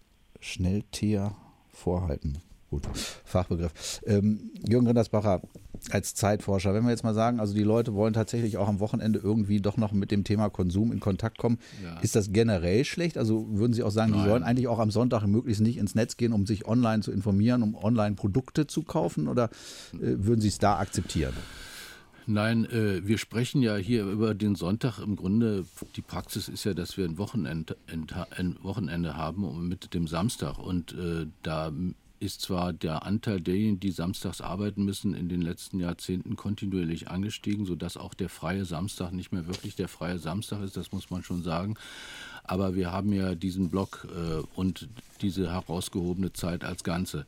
Schnellteer vorhalten. Gut, Fachbegriff. Jürgen Rindersbacher, als Zeitforscher, wenn wir jetzt mal sagen, also die Leute wollen tatsächlich auch am Wochenende irgendwie doch noch mit dem Thema Konsum in Kontakt kommen, ist das generell schlecht? Also würden Sie auch sagen, die sollen eigentlich auch am Sonntag möglichst nicht ins Netz gehen, um sich online zu informieren, um online Produkte zu kaufen, oder würden Sie es da akzeptieren? Nein, wir sprechen ja hier über den Sonntag. Im Grunde, die Praxis ist ja, dass wir ein Wochenende haben mit dem Samstag. Und da ist zwar der Anteil derjenigen, die samstags arbeiten müssen, in den letzten Jahrzehnten kontinuierlich angestiegen, sodass auch der freie Samstag nicht mehr wirklich der freie Samstag ist, das muss man schon sagen. Aber wir haben ja diesen Block und diese herausgehobene Zeit als Ganze.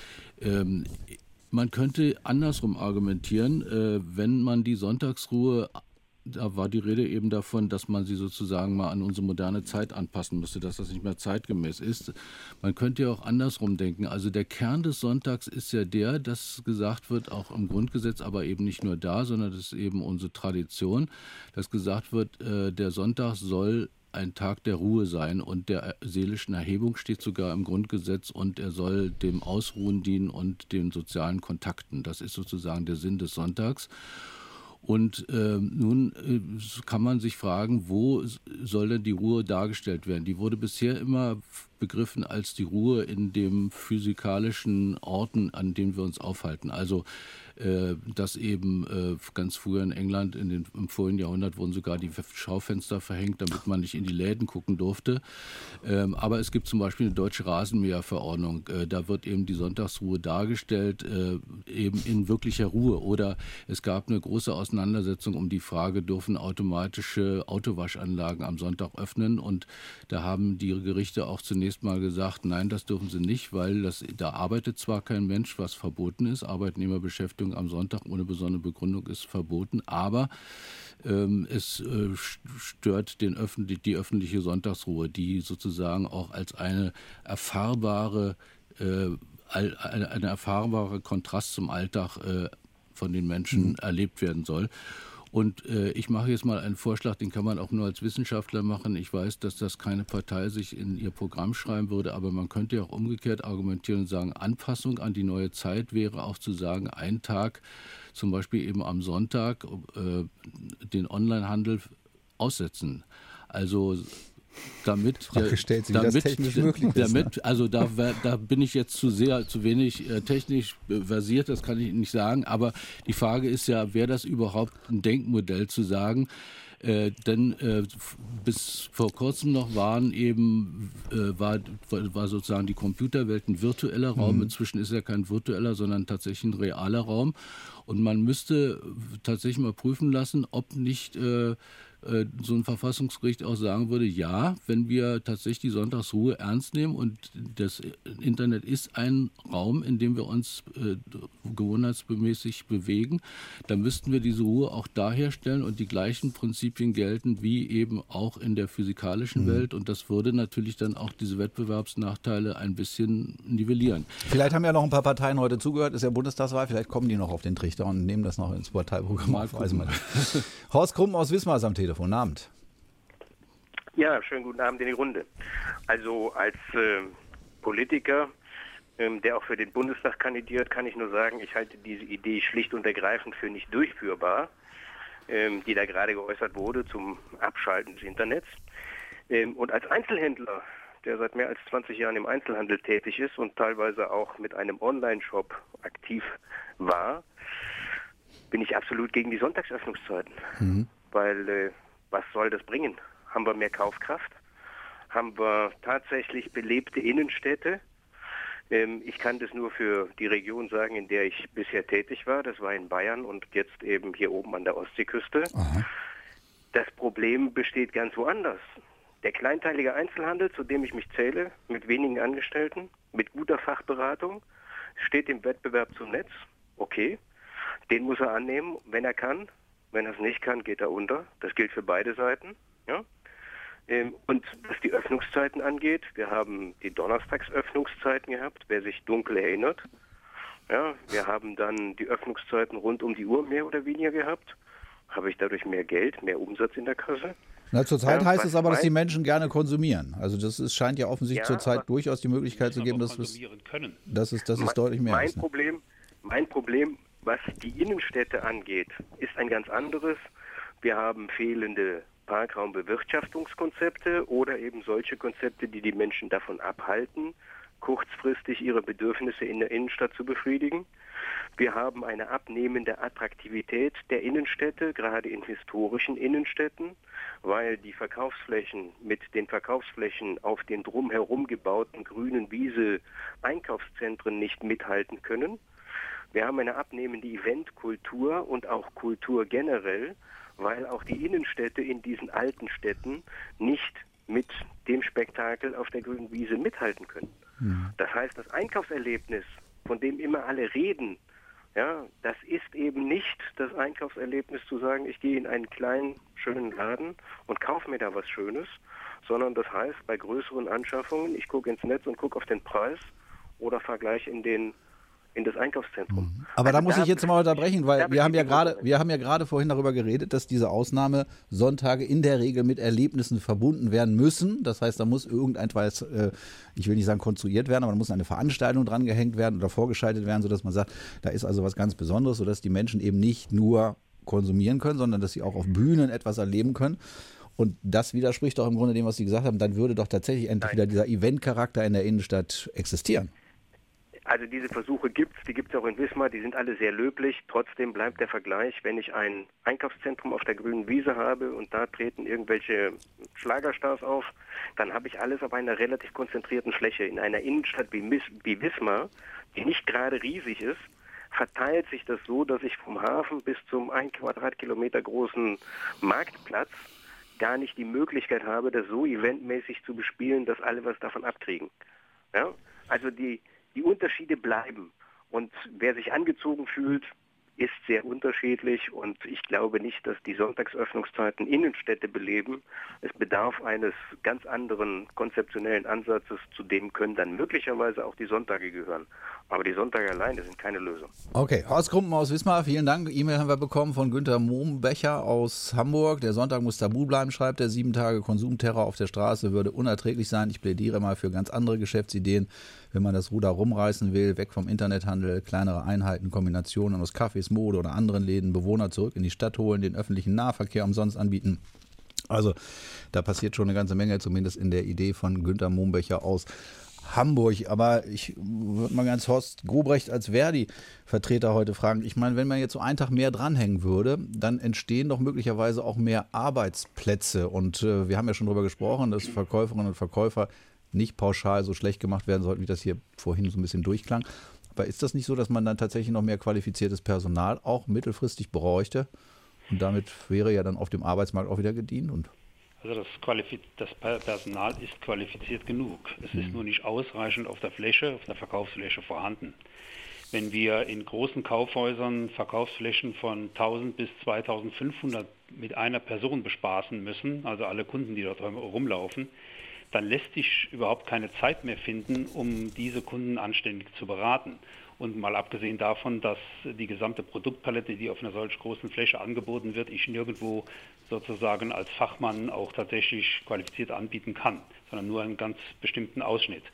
Man könnte andersrum argumentieren, wenn man die Sonntagsruhe, da war die Rede eben davon, dass man sie sozusagen mal an unsere moderne Zeit anpassen müsste, dass das nicht mehr zeitgemäß ist. Man könnte ja auch andersrum denken. Also der Kern des Sonntags ist ja der, dass gesagt wird, auch im Grundgesetz, aber eben nicht nur da, sondern das ist eben unsere Tradition, dass gesagt wird, der Sonntag soll ein Tag der Ruhe sein und der seelischen Erhebung, steht sogar im Grundgesetz, und er soll dem Ausruhen dienen und den sozialen Kontakten. Das ist sozusagen der Sinn des Sonntags. Und nun kann man sich fragen, wo soll denn die Ruhe dargestellt werden? Die wurde bisher immer begriffen als die Ruhe in den physikalischen Orten, an denen wir uns aufhalten. Also dass eben ganz früher in England im vorigen Jahrhundert wurden sogar die Schaufenster verhängt, damit man nicht in die Läden gucken durfte. Aber es gibt zum Beispiel eine deutsche Rasenmäherverordnung. Da wird eben die Sonntagsruhe dargestellt, eben in wirklicher Ruhe. Oder es gab eine große Auseinandersetzung um die Frage, dürfen automatische Autowaschanlagen am Sonntag öffnen? Und da haben die Gerichte auch zunächst mal gesagt, nein, das dürfen sie nicht, weil da arbeitet zwar kein Mensch, was verboten ist, Arbeitnehmerbeschäftigung am Sonntag ohne besondere Begründung ist verboten, aber es stört die öffentliche Sonntagsruhe, die sozusagen auch als eine erfahrbare Kontrast zum Alltag von den Menschen erlebt werden soll. Und ich mache jetzt mal einen Vorschlag, den kann man auch nur als Wissenschaftler machen. Ich weiß, dass das keine Partei sich in ihr Programm schreiben würde, aber man könnte ja auch umgekehrt argumentieren und sagen, Anpassung an die neue Zeit wäre auch zu sagen, ein Tag, zum Beispiel eben am Sonntag, den Onlinehandel aussetzen. Also damit, also da bin ich jetzt zu wenig technisch versiert, das kann ich nicht sagen, aber die Frage ist ja, wäre das überhaupt ein Denkmodell zu sagen, denn bis vor kurzem noch war sozusagen die Computerwelt ein virtueller Raum, inzwischen ist ja kein virtueller, sondern tatsächlich ein realer Raum, und man müsste tatsächlich mal prüfen lassen, ob nicht so ein Verfassungsgericht auch sagen würde, ja, wenn wir tatsächlich die Sonntagsruhe ernst nehmen und das Internet ist ein Raum, in dem wir uns gewohnheitsmäßig bewegen, dann müssten wir diese Ruhe auch da herstellen und die gleichen Prinzipien gelten wie eben auch in der physikalischen Welt, und das würde natürlich dann auch diese Wettbewerbsnachteile ein bisschen nivellieren. Vielleicht haben ja noch ein paar Parteien heute zugehört, ist ja Bundestagswahl, vielleicht kommen die noch auf den Trichter und nehmen das noch ins Parteiprogramm auf. Horst Krumm aus Wismar ist am Telefon. Guten Abend. Ja, schönen guten Abend in die Runde. Also als Politiker, der auch für den Bundestag kandidiert, kann ich nur sagen, ich halte diese Idee schlicht und ergreifend für nicht durchführbar, die da gerade geäußert wurde zum Abschalten des Internets. Und als Einzelhändler, der seit mehr als 20 Jahren im Einzelhandel tätig ist und teilweise auch mit einem Online-Shop aktiv war, bin ich absolut gegen die Sonntagsöffnungszeiten. Weil was soll das bringen? Haben wir mehr Kaufkraft? Haben wir tatsächlich belebte Innenstädte? Ich kann das nur für die Region sagen, in der ich bisher tätig war. Das war in Bayern und jetzt eben hier oben an der Ostseeküste. Aha. Das Problem besteht ganz woanders. Der kleinteilige Einzelhandel, zu dem ich mich zähle, mit wenigen Angestellten, mit guter Fachberatung, steht im Wettbewerb zum Netz. Okay, den muss er annehmen, wenn er kann. Wenn er es nicht kann, geht er unter. Das gilt für beide Seiten. Ja? Und was die Öffnungszeiten angeht, wir haben die Donnerstagsöffnungszeiten gehabt, wer sich dunkel erinnert. Ja, wir haben dann die Öffnungszeiten rund um die Uhr mehr oder weniger gehabt. Habe ich dadurch mehr Geld, mehr Umsatz in der Kasse? Na, zurzeit heißt es aber, dass die Menschen gerne konsumieren. Also das scheint ja offensichtlich zurzeit durchaus die Möglichkeit zu geben, dass es deutlich mehr ist. Mein Problem was die Innenstädte angeht, ist ein ganz anderes. Wir haben fehlende Parkraumbewirtschaftungskonzepte oder eben solche Konzepte, die die Menschen davon abhalten, kurzfristig ihre Bedürfnisse in der Innenstadt zu befriedigen. Wir haben eine abnehmende Attraktivität der Innenstädte, gerade in historischen Innenstädten, weil die Verkaufsflächen mit den Verkaufsflächen auf den drumherum gebauten grünen Wiese Einkaufszentren nicht mithalten können. Wir haben eine abnehmende Eventkultur und auch Kultur generell, weil auch die Innenstädte in diesen alten Städten nicht mit dem Spektakel auf der grünen Wiese mithalten können. Das heißt, das Einkaufserlebnis, von dem immer alle reden, ja, das ist eben nicht das Einkaufserlebnis zu sagen, ich gehe in einen kleinen, schönen Laden und kaufe mir da was Schönes, sondern das heißt, bei größeren Anschaffungen, ich gucke ins Netz und gucke auf den Preis oder vergleiche in das Einkaufszentrum. Aber da muss ich jetzt mal unterbrechen, weil wir haben ja gerade vorhin darüber geredet, dass diese Ausnahmesonntage in der Regel mit Erlebnissen verbunden werden müssen. Das heißt, da muss irgendetwas, ich will nicht sagen konstruiert werden, aber da muss eine Veranstaltung dran gehängt werden oder vorgeschaltet werden, sodass man sagt, da ist also was ganz Besonderes, sodass die Menschen eben nicht nur konsumieren können, sondern dass sie auch auf Bühnen etwas erleben können. Und das widerspricht doch im Grunde dem, was Sie gesagt haben. Dann würde doch tatsächlich endlich wieder dieser Eventcharakter in der Innenstadt existieren. Also diese Versuche gibt's, die gibt's auch in Wismar, die sind alle sehr löblich. Trotzdem bleibt der Vergleich, wenn ich ein Einkaufszentrum auf der grünen Wiese habe und da treten irgendwelche Schlagerstars auf, dann habe ich alles auf einer relativ konzentrierten Fläche. In einer Innenstadt wie Wismar, die nicht gerade riesig ist, verteilt sich das so, dass ich vom Hafen bis zum 1 Quadratkilometer großen Marktplatz gar nicht die Möglichkeit habe, das so eventmäßig zu bespielen, dass alle was davon abkriegen. Ja? Also die Unterschiede bleiben. Und wer sich angezogen fühlt, ist sehr unterschiedlich. Und ich glaube nicht, dass die Sonntagsöffnungszeiten Innenstädte beleben. Es bedarf eines ganz anderen konzeptionellen Ansatzes. Zu dem können dann möglicherweise auch die Sonntage gehören. Aber die Sonntage alleine sind keine Lösung. Okay, Horst Krumpen aus Wismar, vielen Dank. E-Mail haben wir bekommen von Günter Mombecher aus Hamburg. Der Sonntag muss tabu bleiben, schreibt er. 7 Tage Konsumterror auf der Straße würde unerträglich sein. Ich plädiere mal für ganz andere Geschäftsideen, wenn man das Ruder rumreißen will. Weg vom Internethandel, kleinere Einheiten, Kombinationen aus Cafés, Mode oder anderen Läden, Bewohner zurück in die Stadt holen, den öffentlichen Nahverkehr umsonst anbieten. Also da passiert schon eine ganze Menge, zumindest in der Idee von Günter Mombecher aus Hamburg. Aber ich würde mal ganz Horst Grobrecht als Verdi-Vertreter heute fragen. Ich meine, wenn man jetzt so einen Tag mehr dranhängen würde, dann entstehen doch möglicherweise auch mehr Arbeitsplätze. Und wir haben ja schon darüber gesprochen, dass Verkäuferinnen und Verkäufer nicht pauschal so schlecht gemacht werden sollten, wie das hier vorhin so ein bisschen durchklang. Aber ist das nicht so, dass man dann tatsächlich noch mehr qualifiziertes Personal auch mittelfristig bräuchte? Und damit wäre ja dann auf dem Arbeitsmarkt auch wieder gedient? Also das Personal ist qualifiziert genug. Es ist nur nicht ausreichend auf der Verkaufsfläche vorhanden. Wenn wir in großen Kaufhäusern Verkaufsflächen von 1000 bis 2500 mit einer Person bespaßen müssen, also alle Kunden, die dort rumlaufen, dann lässt sich überhaupt keine Zeit mehr finden, um diese Kunden anständig zu beraten. Und mal abgesehen davon, dass die gesamte Produktpalette, die auf einer solch großen Fläche angeboten wird, ich nirgendwo sozusagen als Fachmann auch tatsächlich qualifiziert anbieten kann, sondern nur einen ganz bestimmten Ausschnitt.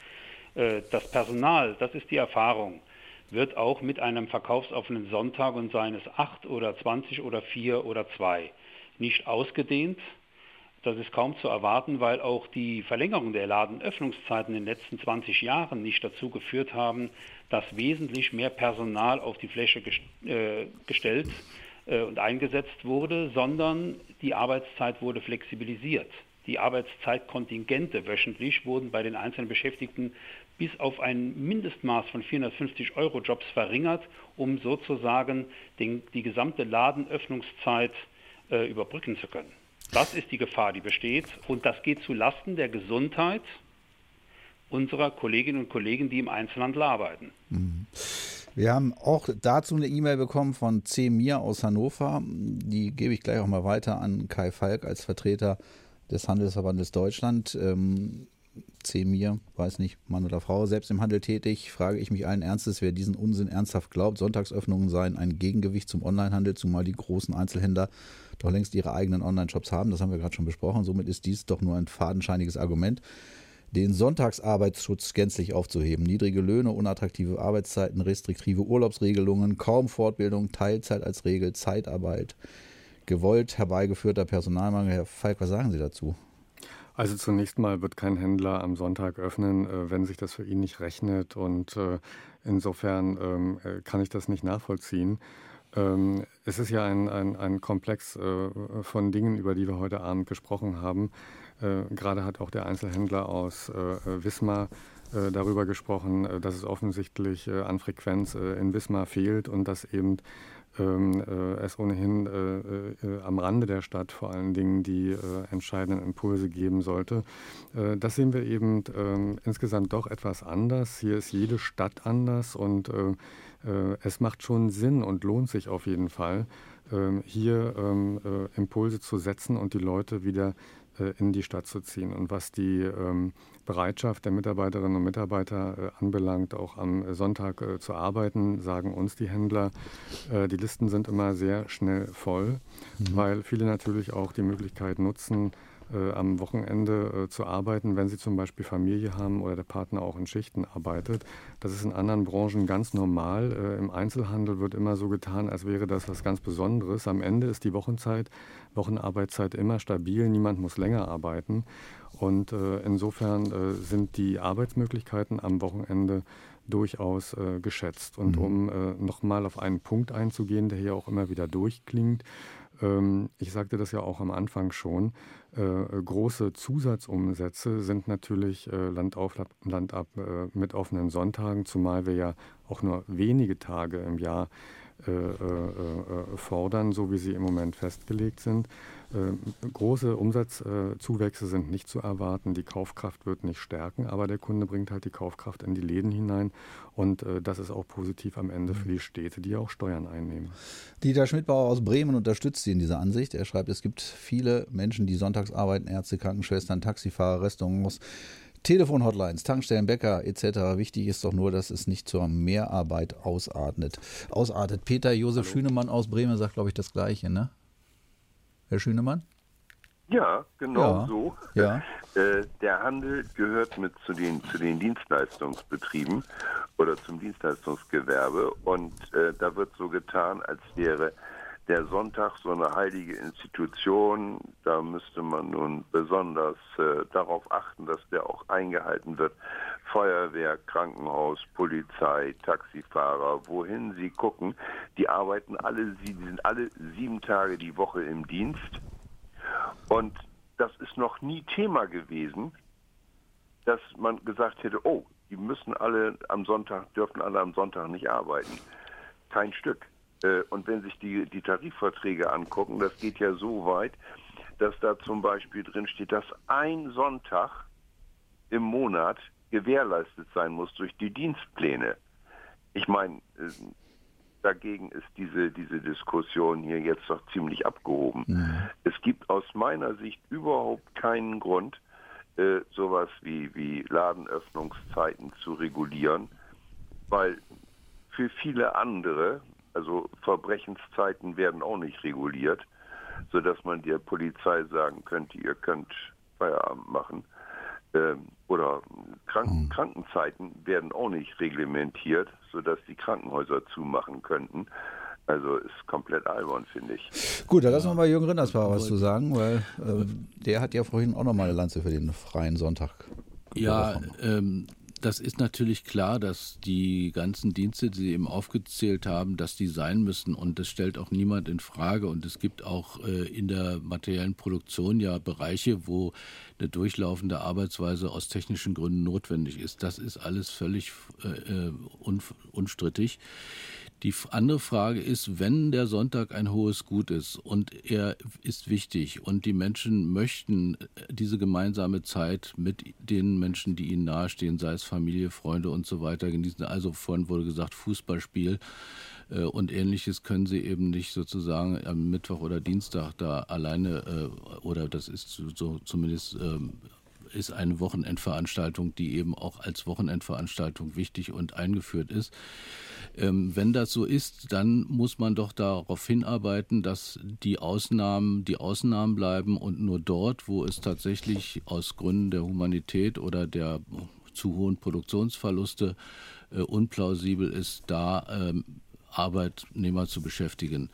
Das Personal, das ist die Erfahrung, wird auch mit einem verkaufsoffenen Sonntag und seien es 8 oder 20 oder 4 oder 2 nicht ausgedehnt. Das ist kaum zu erwarten, weil auch die Verlängerung der Ladenöffnungszeiten in den letzten 20 Jahren nicht dazu geführt haben, dass wesentlich mehr Personal auf die Fläche gestellt und eingesetzt wurde, sondern die Arbeitszeit wurde flexibilisiert. Die Arbeitszeitkontingente wöchentlich wurden bei den einzelnen Beschäftigten bis auf ein Mindestmaß von 450 € Jobs verringert, um sozusagen die gesamte Ladenöffnungszeit überbrücken zu können. Das ist die Gefahr, die besteht, und das geht zu Lasten der Gesundheit unserer Kolleginnen und Kollegen, die im Einzelhandel arbeiten. Wir haben auch dazu eine E-Mail bekommen von C. Mir aus Hannover. Die gebe ich gleich auch mal weiter an Kai Falk als Vertreter des Handelsverbandes Deutschland. C. Mir, weiß nicht, Mann oder Frau, selbst im Handel tätig, frage ich mich allen Ernstes, wer diesen Unsinn ernsthaft glaubt. Sonntagsöffnungen seien ein Gegengewicht zum Onlinehandel, zumal die großen Einzelhändler doch längst ihre eigenen Online-Shops haben. Das haben wir gerade schon besprochen. Somit ist dies doch nur ein fadenscheiniges Argument. den Sonntagsarbeitsschutz gänzlich aufzuheben. Niedrige Löhne, unattraktive Arbeitszeiten, restriktive Urlaubsregelungen, kaum Fortbildung, Teilzeit als Regel, Zeitarbeit, gewollt herbeigeführter Personalmangel. Herr Falk, was sagen Sie dazu? Also zunächst mal wird kein Händler am Sonntag öffnen, wenn sich das für ihn nicht rechnet. Und insofern kann ich das nicht nachvollziehen. Es ist ja ein Komplex von Dingen, über die wir heute Abend gesprochen haben. Gerade hat auch der Einzelhändler aus Wismar darüber gesprochen, dass es offensichtlich an Frequenz in Wismar fehlt und dass eben es ohnehin am Rande der Stadt vor allen Dingen die entscheidenden Impulse geben sollte. Das sehen wir eben insgesamt doch etwas anders. Hier ist jede Stadt anders und es macht schon Sinn und lohnt sich auf jeden Fall, hier Impulse zu setzen und die Leute wieder in die Stadt zu ziehen. Und was die Bereitschaft der Mitarbeiterinnen und Mitarbeiter anbelangt, auch am Sonntag zu arbeiten, sagen uns die Händler, die Listen sind immer sehr schnell voll, weil viele natürlich auch die Möglichkeit nutzen, am Wochenende zu arbeiten, wenn sie zum Beispiel Familie haben oder der Partner auch in Schichten arbeitet. Das ist in anderen Branchen ganz normal. Im Einzelhandel wird immer so getan, als wäre das was ganz Besonderes. Am Ende ist die Wochenarbeitszeit immer stabil. Niemand muss länger arbeiten. Und insofern sind die Arbeitsmöglichkeiten am Wochenende durchaus geschätzt. Und um nochmal auf einen Punkt einzugehen, der hier auch immer wieder durchklingt, ich sagte das ja auch am Anfang schon, große Zusatzumsätze sind natürlich Land auf, Land ab mit offenen Sonntagen, zumal wir ja auch nur wenige Tage im Jahr fordern, so wie sie im Moment festgelegt sind. Große Umsatzzuwächse sind nicht zu erwarten, die Kaufkraft wird nicht stärken, aber der Kunde bringt halt die Kaufkraft in die Läden hinein und das ist auch positiv am Ende für die Städte, die auch Steuern einnehmen. Dieter Schmidbauer aus Bremen unterstützt Sie in dieser Ansicht. Er schreibt, es gibt viele Menschen, die sonntags arbeiten, Ärzte, Krankenschwestern, Taxifahrer, Restaurants, Telefonhotlines, Tankstellen, Bäcker etc. Wichtig ist doch nur, dass es nicht zur Mehrarbeit ausartet. Peter Josef Schünemann aus Bremen sagt, glaube ich, das Gleiche, ne? Herr Schünemann? Ja, genau Ja. so. Ja. Der Handel gehört mit zu den Dienstleistungsbetrieben oder zum Dienstleistungsgewerbe und da wird so getan, als wäre der Sonntag so eine heilige Institution. Da müsste man nun besonders darauf achten, dass der auch eingehalten wird. Feuerwehr, Krankenhaus, Polizei, Taxifahrer, wohin sie gucken, die arbeiten die sind alle 7 Tage die Woche im Dienst. Und das ist noch nie Thema gewesen, dass man gesagt hätte, oh, die dürfen alle am Sonntag nicht arbeiten. Kein Stück. Und wenn sich die Tarifverträge angucken, das geht ja so weit, dass da zum Beispiel drin steht, dass ein Sonntag im Monat gewährleistet sein muss durch die Dienstpläne. Ich meine, dagegen ist diese Diskussion hier jetzt doch ziemlich abgehoben. Es gibt aus meiner Sicht überhaupt keinen Grund, sowas wie Ladenöffnungszeiten zu regulieren, weil für viele andere, also Verbrechenszeiten werden auch nicht reguliert, sodass man der Polizei sagen könnte, ihr könnt Feierabend machen. Oder Krankenzeiten werden auch nicht reglementiert, sodass die Krankenhäuser zumachen könnten. Also ist komplett albern, finde ich. Gut, da lassen wir mal Jürgen Rindersbach was zu sagen, weil der hat ja vorhin auch nochmal eine Lanze für den freien Sonntag. Ja, das ist natürlich klar, dass die ganzen Dienste, die Sie eben aufgezählt haben, dass die sein müssen und das stellt auch niemand in Frage und es gibt auch in der materiellen Produktion ja Bereiche, wo eine durchlaufende Arbeitsweise aus technischen Gründen notwendig ist. Das ist alles völlig unstrittig. Die andere Frage ist, wenn der Sonntag ein hohes Gut ist und er ist wichtig und die Menschen möchten diese gemeinsame Zeit mit den Menschen, die ihnen nahestehen, sei es Familie, Freunde und so weiter, genießen. Also vorhin wurde gesagt, Fußballspiel und Ähnliches können sie eben nicht sozusagen am Mittwoch oder Dienstag da alleine oder das ist so zumindest ist eine Wochenendveranstaltung, die eben auch als Wochenendveranstaltung wichtig und eingeführt ist. Wenn das so ist, dann muss man doch darauf hinarbeiten, dass die Ausnahmen bleiben und nur dort, wo es tatsächlich aus Gründen der Humanität oder der zu hohen Produktionsverluste unplausibel ist, da Arbeitnehmer zu beschäftigen.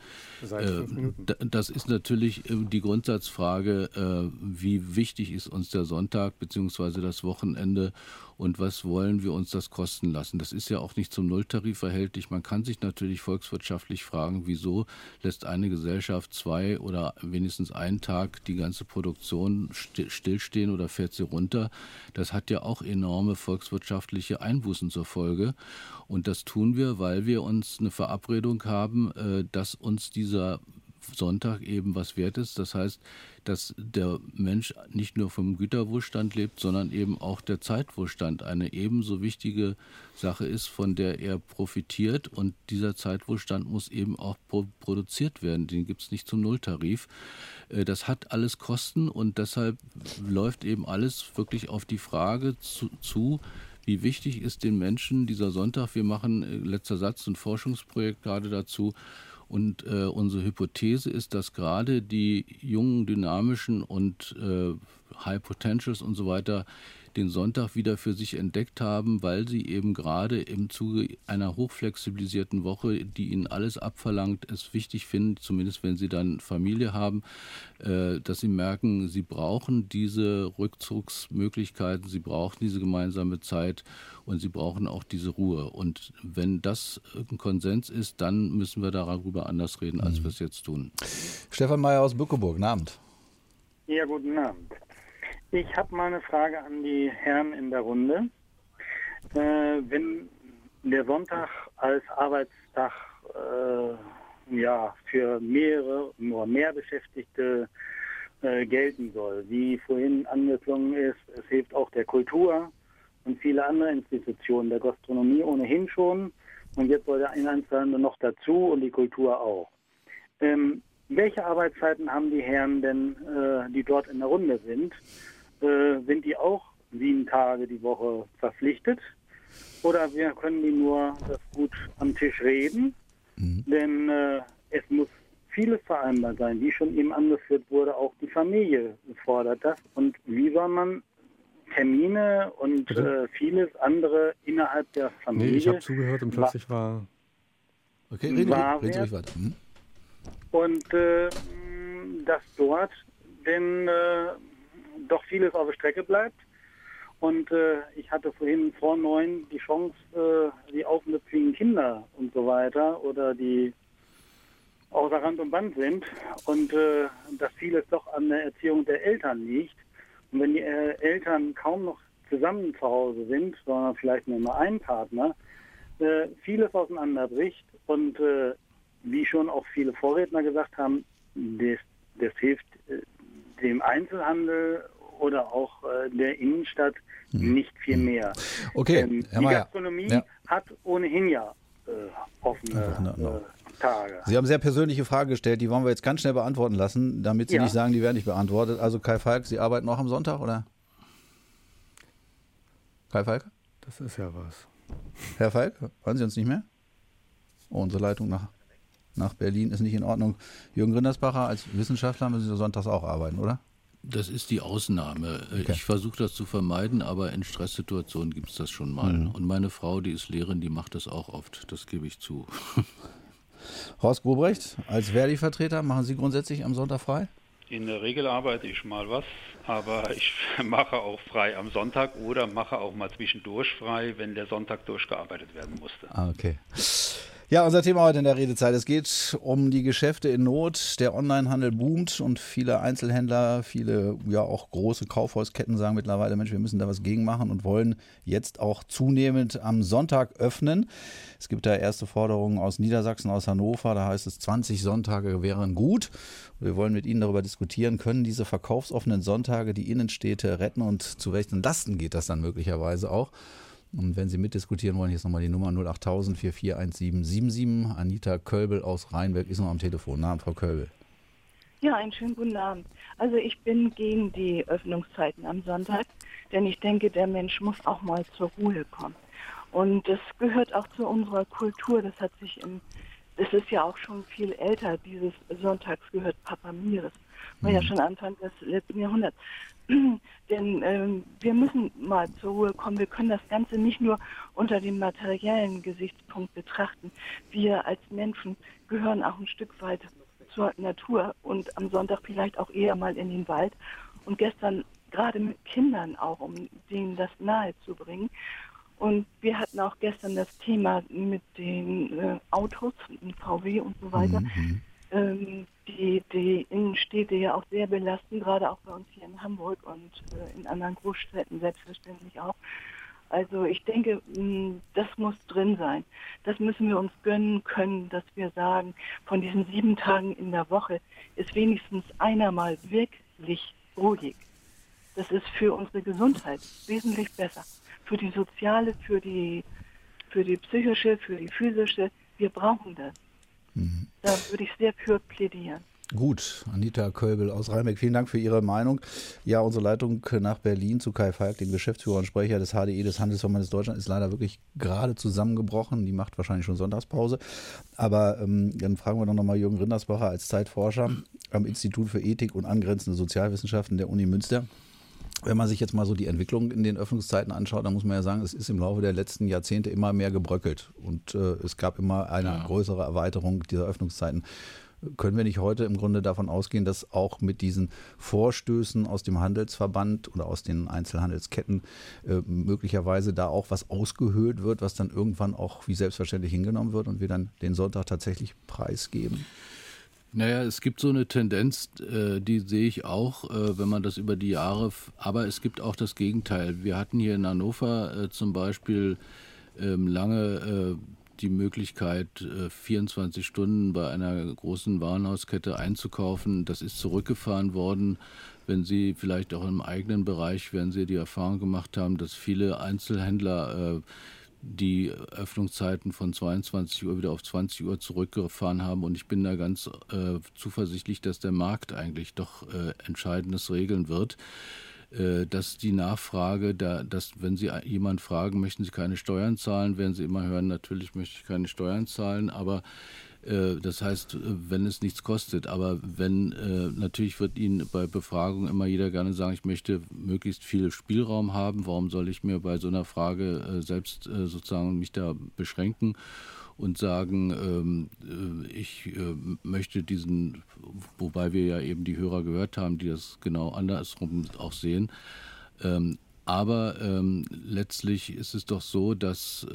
Das ist natürlich die Grundsatzfrage, wie wichtig ist uns der Sonntag bzw. das Wochenende und was wollen wir uns das kosten lassen. Das ist ja auch nicht zum Nulltarif erhältlich. Man kann sich natürlich volkswirtschaftlich fragen, wieso lässt eine Gesellschaft 2 oder wenigstens einen Tag die ganze Produktion stillstehen oder fährt sie runter. Das hat ja auch enorme volkswirtschaftliche Einbußen zur Folge. Und das tun wir, weil wir uns eine Verabredung haben, dass uns dieser Sonntag eben was wert ist. Das heißt, dass der Mensch nicht nur vom Güterwohlstand lebt, sondern eben auch der Zeitwohlstand eine ebenso wichtige Sache ist, von der er profitiert. Und dieser Zeitwohlstand muss eben auch produziert werden. Den gibt es nicht zum Nulltarif. Das hat alles Kosten und deshalb läuft eben alles wirklich auf die Frage zu, wie wichtig ist den Menschen dieser Sonntag. Wir machen, letzter Satz, ein Forschungsprojekt gerade dazu. Und unsere Hypothese ist, dass gerade die jungen, dynamischen und High Potentials und so weiter den Sonntag wieder für sich entdeckt haben, weil sie eben gerade im Zuge einer hochflexibilisierten Woche, die ihnen alles abverlangt, es wichtig finden, zumindest wenn sie dann Familie haben, dass sie merken, sie brauchen diese Rückzugsmöglichkeiten, sie brauchen diese gemeinsame Zeit und sie brauchen auch diese Ruhe. Und wenn das ein Konsens ist, dann müssen wir darüber anders reden, als wir es jetzt tun. Stefan Meyer aus Bückeburg, guten Abend. Ja, guten Abend. Ich habe mal eine Frage an die Herren in der Runde. Wenn der Sonntag als Arbeitstag für mehrere, nur mehr Beschäftigte gelten soll, wie vorhin angeklungen ist, es hilft auch der Kultur und viele andere Institutionen, der Gastronomie ohnehin schon und jetzt soll der Einzelhandel noch dazu und die Kultur auch. Welche Arbeitszeiten haben die Herren denn, die dort in der Runde sind? Sind die auch 7 Tage die Woche verpflichtet? Oder können die nur das gut am Tisch reden? Denn es muss vieles vereinbart sein. Wie schon eben angeführt wurde, auch die Familie fordert das. Und wie soll man Termine und vieles andere innerhalb der Familie... Nee, ich habe zugehört und plötzlich war... Okay, reden Sie ruhig weiter. Und dass dort denn doch vieles auf der Strecke bleibt. Und ich hatte vorhin vor 9 die Chance, die aufmüpfigen Kinder und so weiter oder die außer Rand und Band sind und dass vieles doch an der Erziehung der Eltern liegt. Und wenn die Eltern kaum noch zusammen zu Hause sind, sondern vielleicht nur mal ein Partner, vieles auseinanderbricht und wie schon auch viele Vorredner gesagt haben, das hilft dem Einzelhandel oder auch der Innenstadt nicht viel mehr. Okay, Herr die Meyer. Gastronomie hat ohnehin ja offene Tage. Sie haben sehr persönliche Fragen gestellt, die wollen wir jetzt ganz schnell beantworten lassen, damit Sie nicht sagen, die werden nicht beantwortet. Also Kai Falk, Sie arbeiten auch am Sonntag, oder? Kai Falk? Das ist ja was. Herr Falk, hören Sie uns nicht mehr? Oh, unsere Leitung nach Berlin ist nicht in Ordnung. Jürgen Rindersbacher, als Wissenschaftler müssen Sie sonntags auch arbeiten, oder? Das ist die Ausnahme. Okay. Ich versuche das zu vermeiden, aber in Stresssituationen gibt es das schon mal. Und meine Frau, die ist Lehrerin, die macht das auch oft. Das gebe ich zu. Horst Grobrecht, als Verdi-Vertreter, machen Sie grundsätzlich am Sonntag frei? In der Regel arbeite ich mal was, aber ich mache auch frei am Sonntag oder mache auch mal zwischendurch frei, wenn der Sonntag durchgearbeitet werden musste. Ah, okay. Ja, unser Thema heute in der Redezeit. Es geht um die Geschäfte in Not. Der Onlinehandel boomt und viele Einzelhändler, viele auch große Kaufhausketten sagen mittlerweile, Mensch, wir müssen da was gegen machen und wollen jetzt auch zunehmend am Sonntag öffnen. Es gibt da erste Forderungen aus Niedersachsen, aus Hannover. Da heißt es, 20 Sonntage wären gut. Wir wollen mit Ihnen darüber diskutieren, können diese verkaufsoffenen Sonntage die Innenstädte retten und zu welchen Lasten geht das dann möglicherweise auch? Und wenn Sie mitdiskutieren wollen, hier ist nochmal die Nummer 08000 441777. Anita Kölbel aus Rheinberg ist noch am Telefon. Namen, Frau Kölbel. Ja, einen schönen guten Abend. Also ich bin gegen die Öffnungszeiten am Sonntag, denn ich denke, der Mensch muss auch mal zur Ruhe kommen. Und das gehört auch zu unserer Kultur. Das ist ja auch schon viel älter, dieses Sonntags gehört Papa Mires. War ja schon Anfang des letzten Jahrhunderts. Denn wir müssen mal zur Ruhe kommen. Wir können das Ganze nicht nur unter dem materiellen Gesichtspunkt betrachten. Wir als Menschen gehören auch ein Stück weit zur Natur und am Sonntag vielleicht auch eher mal in den Wald. Und gestern gerade mit Kindern auch, um denen das nahe zu bringen. Und wir hatten auch gestern das Thema mit den Autos, VW und so weiter, die Innenstädte ja auch sehr belasten, gerade auch bei uns hier in Hamburg und in anderen Großstädten selbstverständlich auch. Also ich denke, das muss drin sein. Das müssen wir uns gönnen können, dass wir sagen, von diesen 7 Tagen in der Woche ist wenigstens einer mal wirklich ruhig. Das ist für unsere Gesundheit wesentlich besser. Für die soziale, für die psychische, für die physische. Wir brauchen das. Da würde ich sehr für plädieren. Gut, Anita Kölbel aus Rheinbeck, vielen Dank für Ihre Meinung. Ja, unsere Leitung nach Berlin zu Kai Falk, dem Geschäftsführer und Sprecher des HDE, des Handelsverbandes Deutschland, ist leider wirklich gerade zusammengebrochen. Die macht wahrscheinlich schon Sonntagspause. Aber dann fragen wir doch nochmal Jürgen Rindersbacher als Zeitforscher am Institut für Ethik und angrenzende Sozialwissenschaften der Uni Münster. Wenn man sich jetzt mal so die Entwicklung in den Öffnungszeiten anschaut, dann muss man ja sagen, es ist im Laufe der letzten Jahrzehnte immer mehr gebröckelt. Und es gab immer eine größere Erweiterung dieser Öffnungszeiten. Können wir nicht heute im Grunde davon ausgehen, dass auch mit diesen Vorstößen aus dem Handelsverband oder aus den Einzelhandelsketten möglicherweise da auch was ausgehöhlt wird, was dann irgendwann auch wie selbstverständlich hingenommen wird und wir dann den Sonntag tatsächlich preisgeben? Naja, es gibt so eine Tendenz, die sehe ich auch, wenn man das über die Jahre, aber es gibt auch das Gegenteil. Wir hatten hier in Hannover zum Beispiel lange die Möglichkeit, 24 Stunden bei einer großen Warenhauskette einzukaufen. Das ist zurückgefahren worden. Wenn Sie vielleicht auch im eigenen Bereich, werden Sie die Erfahrung gemacht haben, dass viele Einzelhändler die Öffnungszeiten von 22 Uhr wieder auf 20 Uhr zurückgefahren haben. Und ich bin da ganz zuversichtlich, dass der Markt eigentlich doch Entscheidendes regeln wird. Dass die Nachfrage, dass wenn Sie jemanden fragen, möchten Sie keine Steuern zahlen, werden Sie immer hören, natürlich möchte ich keine Steuern zahlen, aber das heißt, wenn es nichts kostet, aber wenn, natürlich wird Ihnen bei Befragungen immer jeder gerne sagen, ich möchte möglichst viel Spielraum haben, warum soll ich mir bei so einer Frage selbst sozusagen mich da beschränken? Und sagen, ich möchte diesen, wobei wir ja eben die Hörer gehört haben, die das genau andersrum auch sehen. Aber letztlich ist es doch so, dass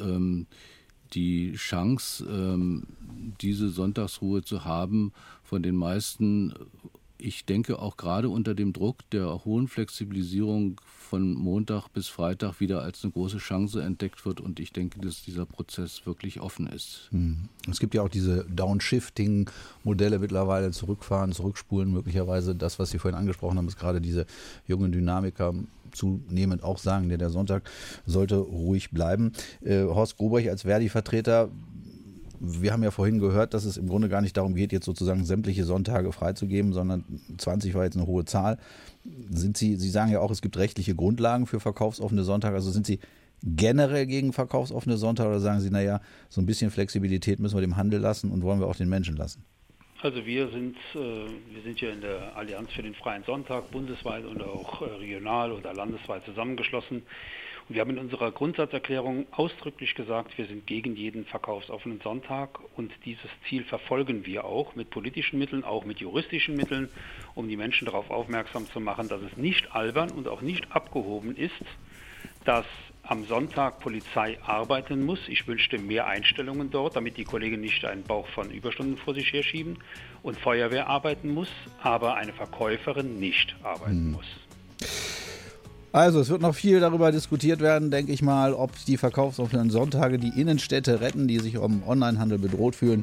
die Chance, diese Sonntagsruhe zu haben, von den meisten, ich denke auch gerade unter dem Druck der hohen Flexibilisierung von Montag bis Freitag wieder als eine große Chance entdeckt wird. Und ich denke, dass dieser Prozess wirklich offen ist. Es gibt ja auch diese Downshifting-Modelle mittlerweile, zurückfahren, zurückspulen. Möglicherweise das, was Sie vorhin angesprochen haben, ist gerade diese jungen Dynamiker zunehmend auch sagen, der Sonntag sollte ruhig bleiben. Horst Grobrecht als Verdi-Vertreter, wir haben ja vorhin gehört, dass es im Grunde gar nicht darum geht, jetzt sozusagen sämtliche Sonntage freizugeben, sondern 20 war jetzt eine hohe Zahl. Sie sagen ja auch, es gibt rechtliche Grundlagen für verkaufsoffene Sonntage. Also sind Sie generell gegen verkaufsoffene Sonntage oder sagen Sie, naja, so ein bisschen Flexibilität müssen wir dem Handel lassen und wollen wir auch den Menschen lassen? Also wir sind ja in der Allianz für den freien Sonntag bundesweit und auch regional oder landesweit zusammengeschlossen. Und wir haben in unserer Grundsatzerklärung ausdrücklich gesagt, wir sind gegen jeden verkaufsoffenen Sonntag und dieses Ziel verfolgen wir auch mit politischen Mitteln, auch mit juristischen Mitteln, um die Menschen darauf aufmerksam zu machen, dass es nicht albern und auch nicht abgehoben ist, dass am Sonntag Polizei arbeiten muss. Ich wünschte mehr Einstellungen dort, damit die Kollegen nicht einen Bauch von Überstunden vor sich herschieben und Feuerwehr arbeiten muss, aber eine Verkäuferin nicht arbeiten muss. Also es wird noch viel darüber diskutiert werden, denke ich mal, ob die verkaufsoffenen Sonntage die Innenstädte retten, die sich im Onlinehandel bedroht fühlen.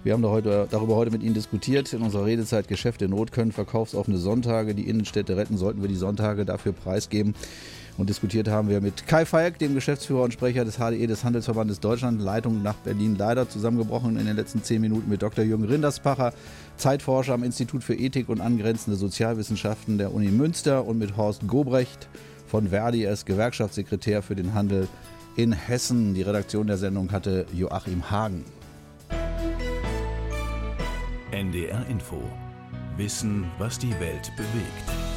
Wir haben darüber heute mit Ihnen diskutiert. In unserer Redezeit Geschäfte in Not können verkaufsoffene Sonntage die Innenstädte retten. Sollten wir die Sonntage dafür preisgeben? Und diskutiert haben wir mit Kai Falk, dem Geschäftsführer und Sprecher des HDE, des Handelsverbandes Deutschland, Leitung nach Berlin leider zusammengebrochen in den letzten 10 Minuten, mit Dr. Jürgen Rinderspacher, Zeitforscher am Institut für Ethik und angrenzende Sozialwissenschaften der Uni Münster, und mit Horst Gobrecht von Verdi, er ist Gewerkschaftssekretär für den Handel in Hessen. Die Redaktion der Sendung hatte Joachim Hagen. NDR Info. Wissen, was die Welt bewegt.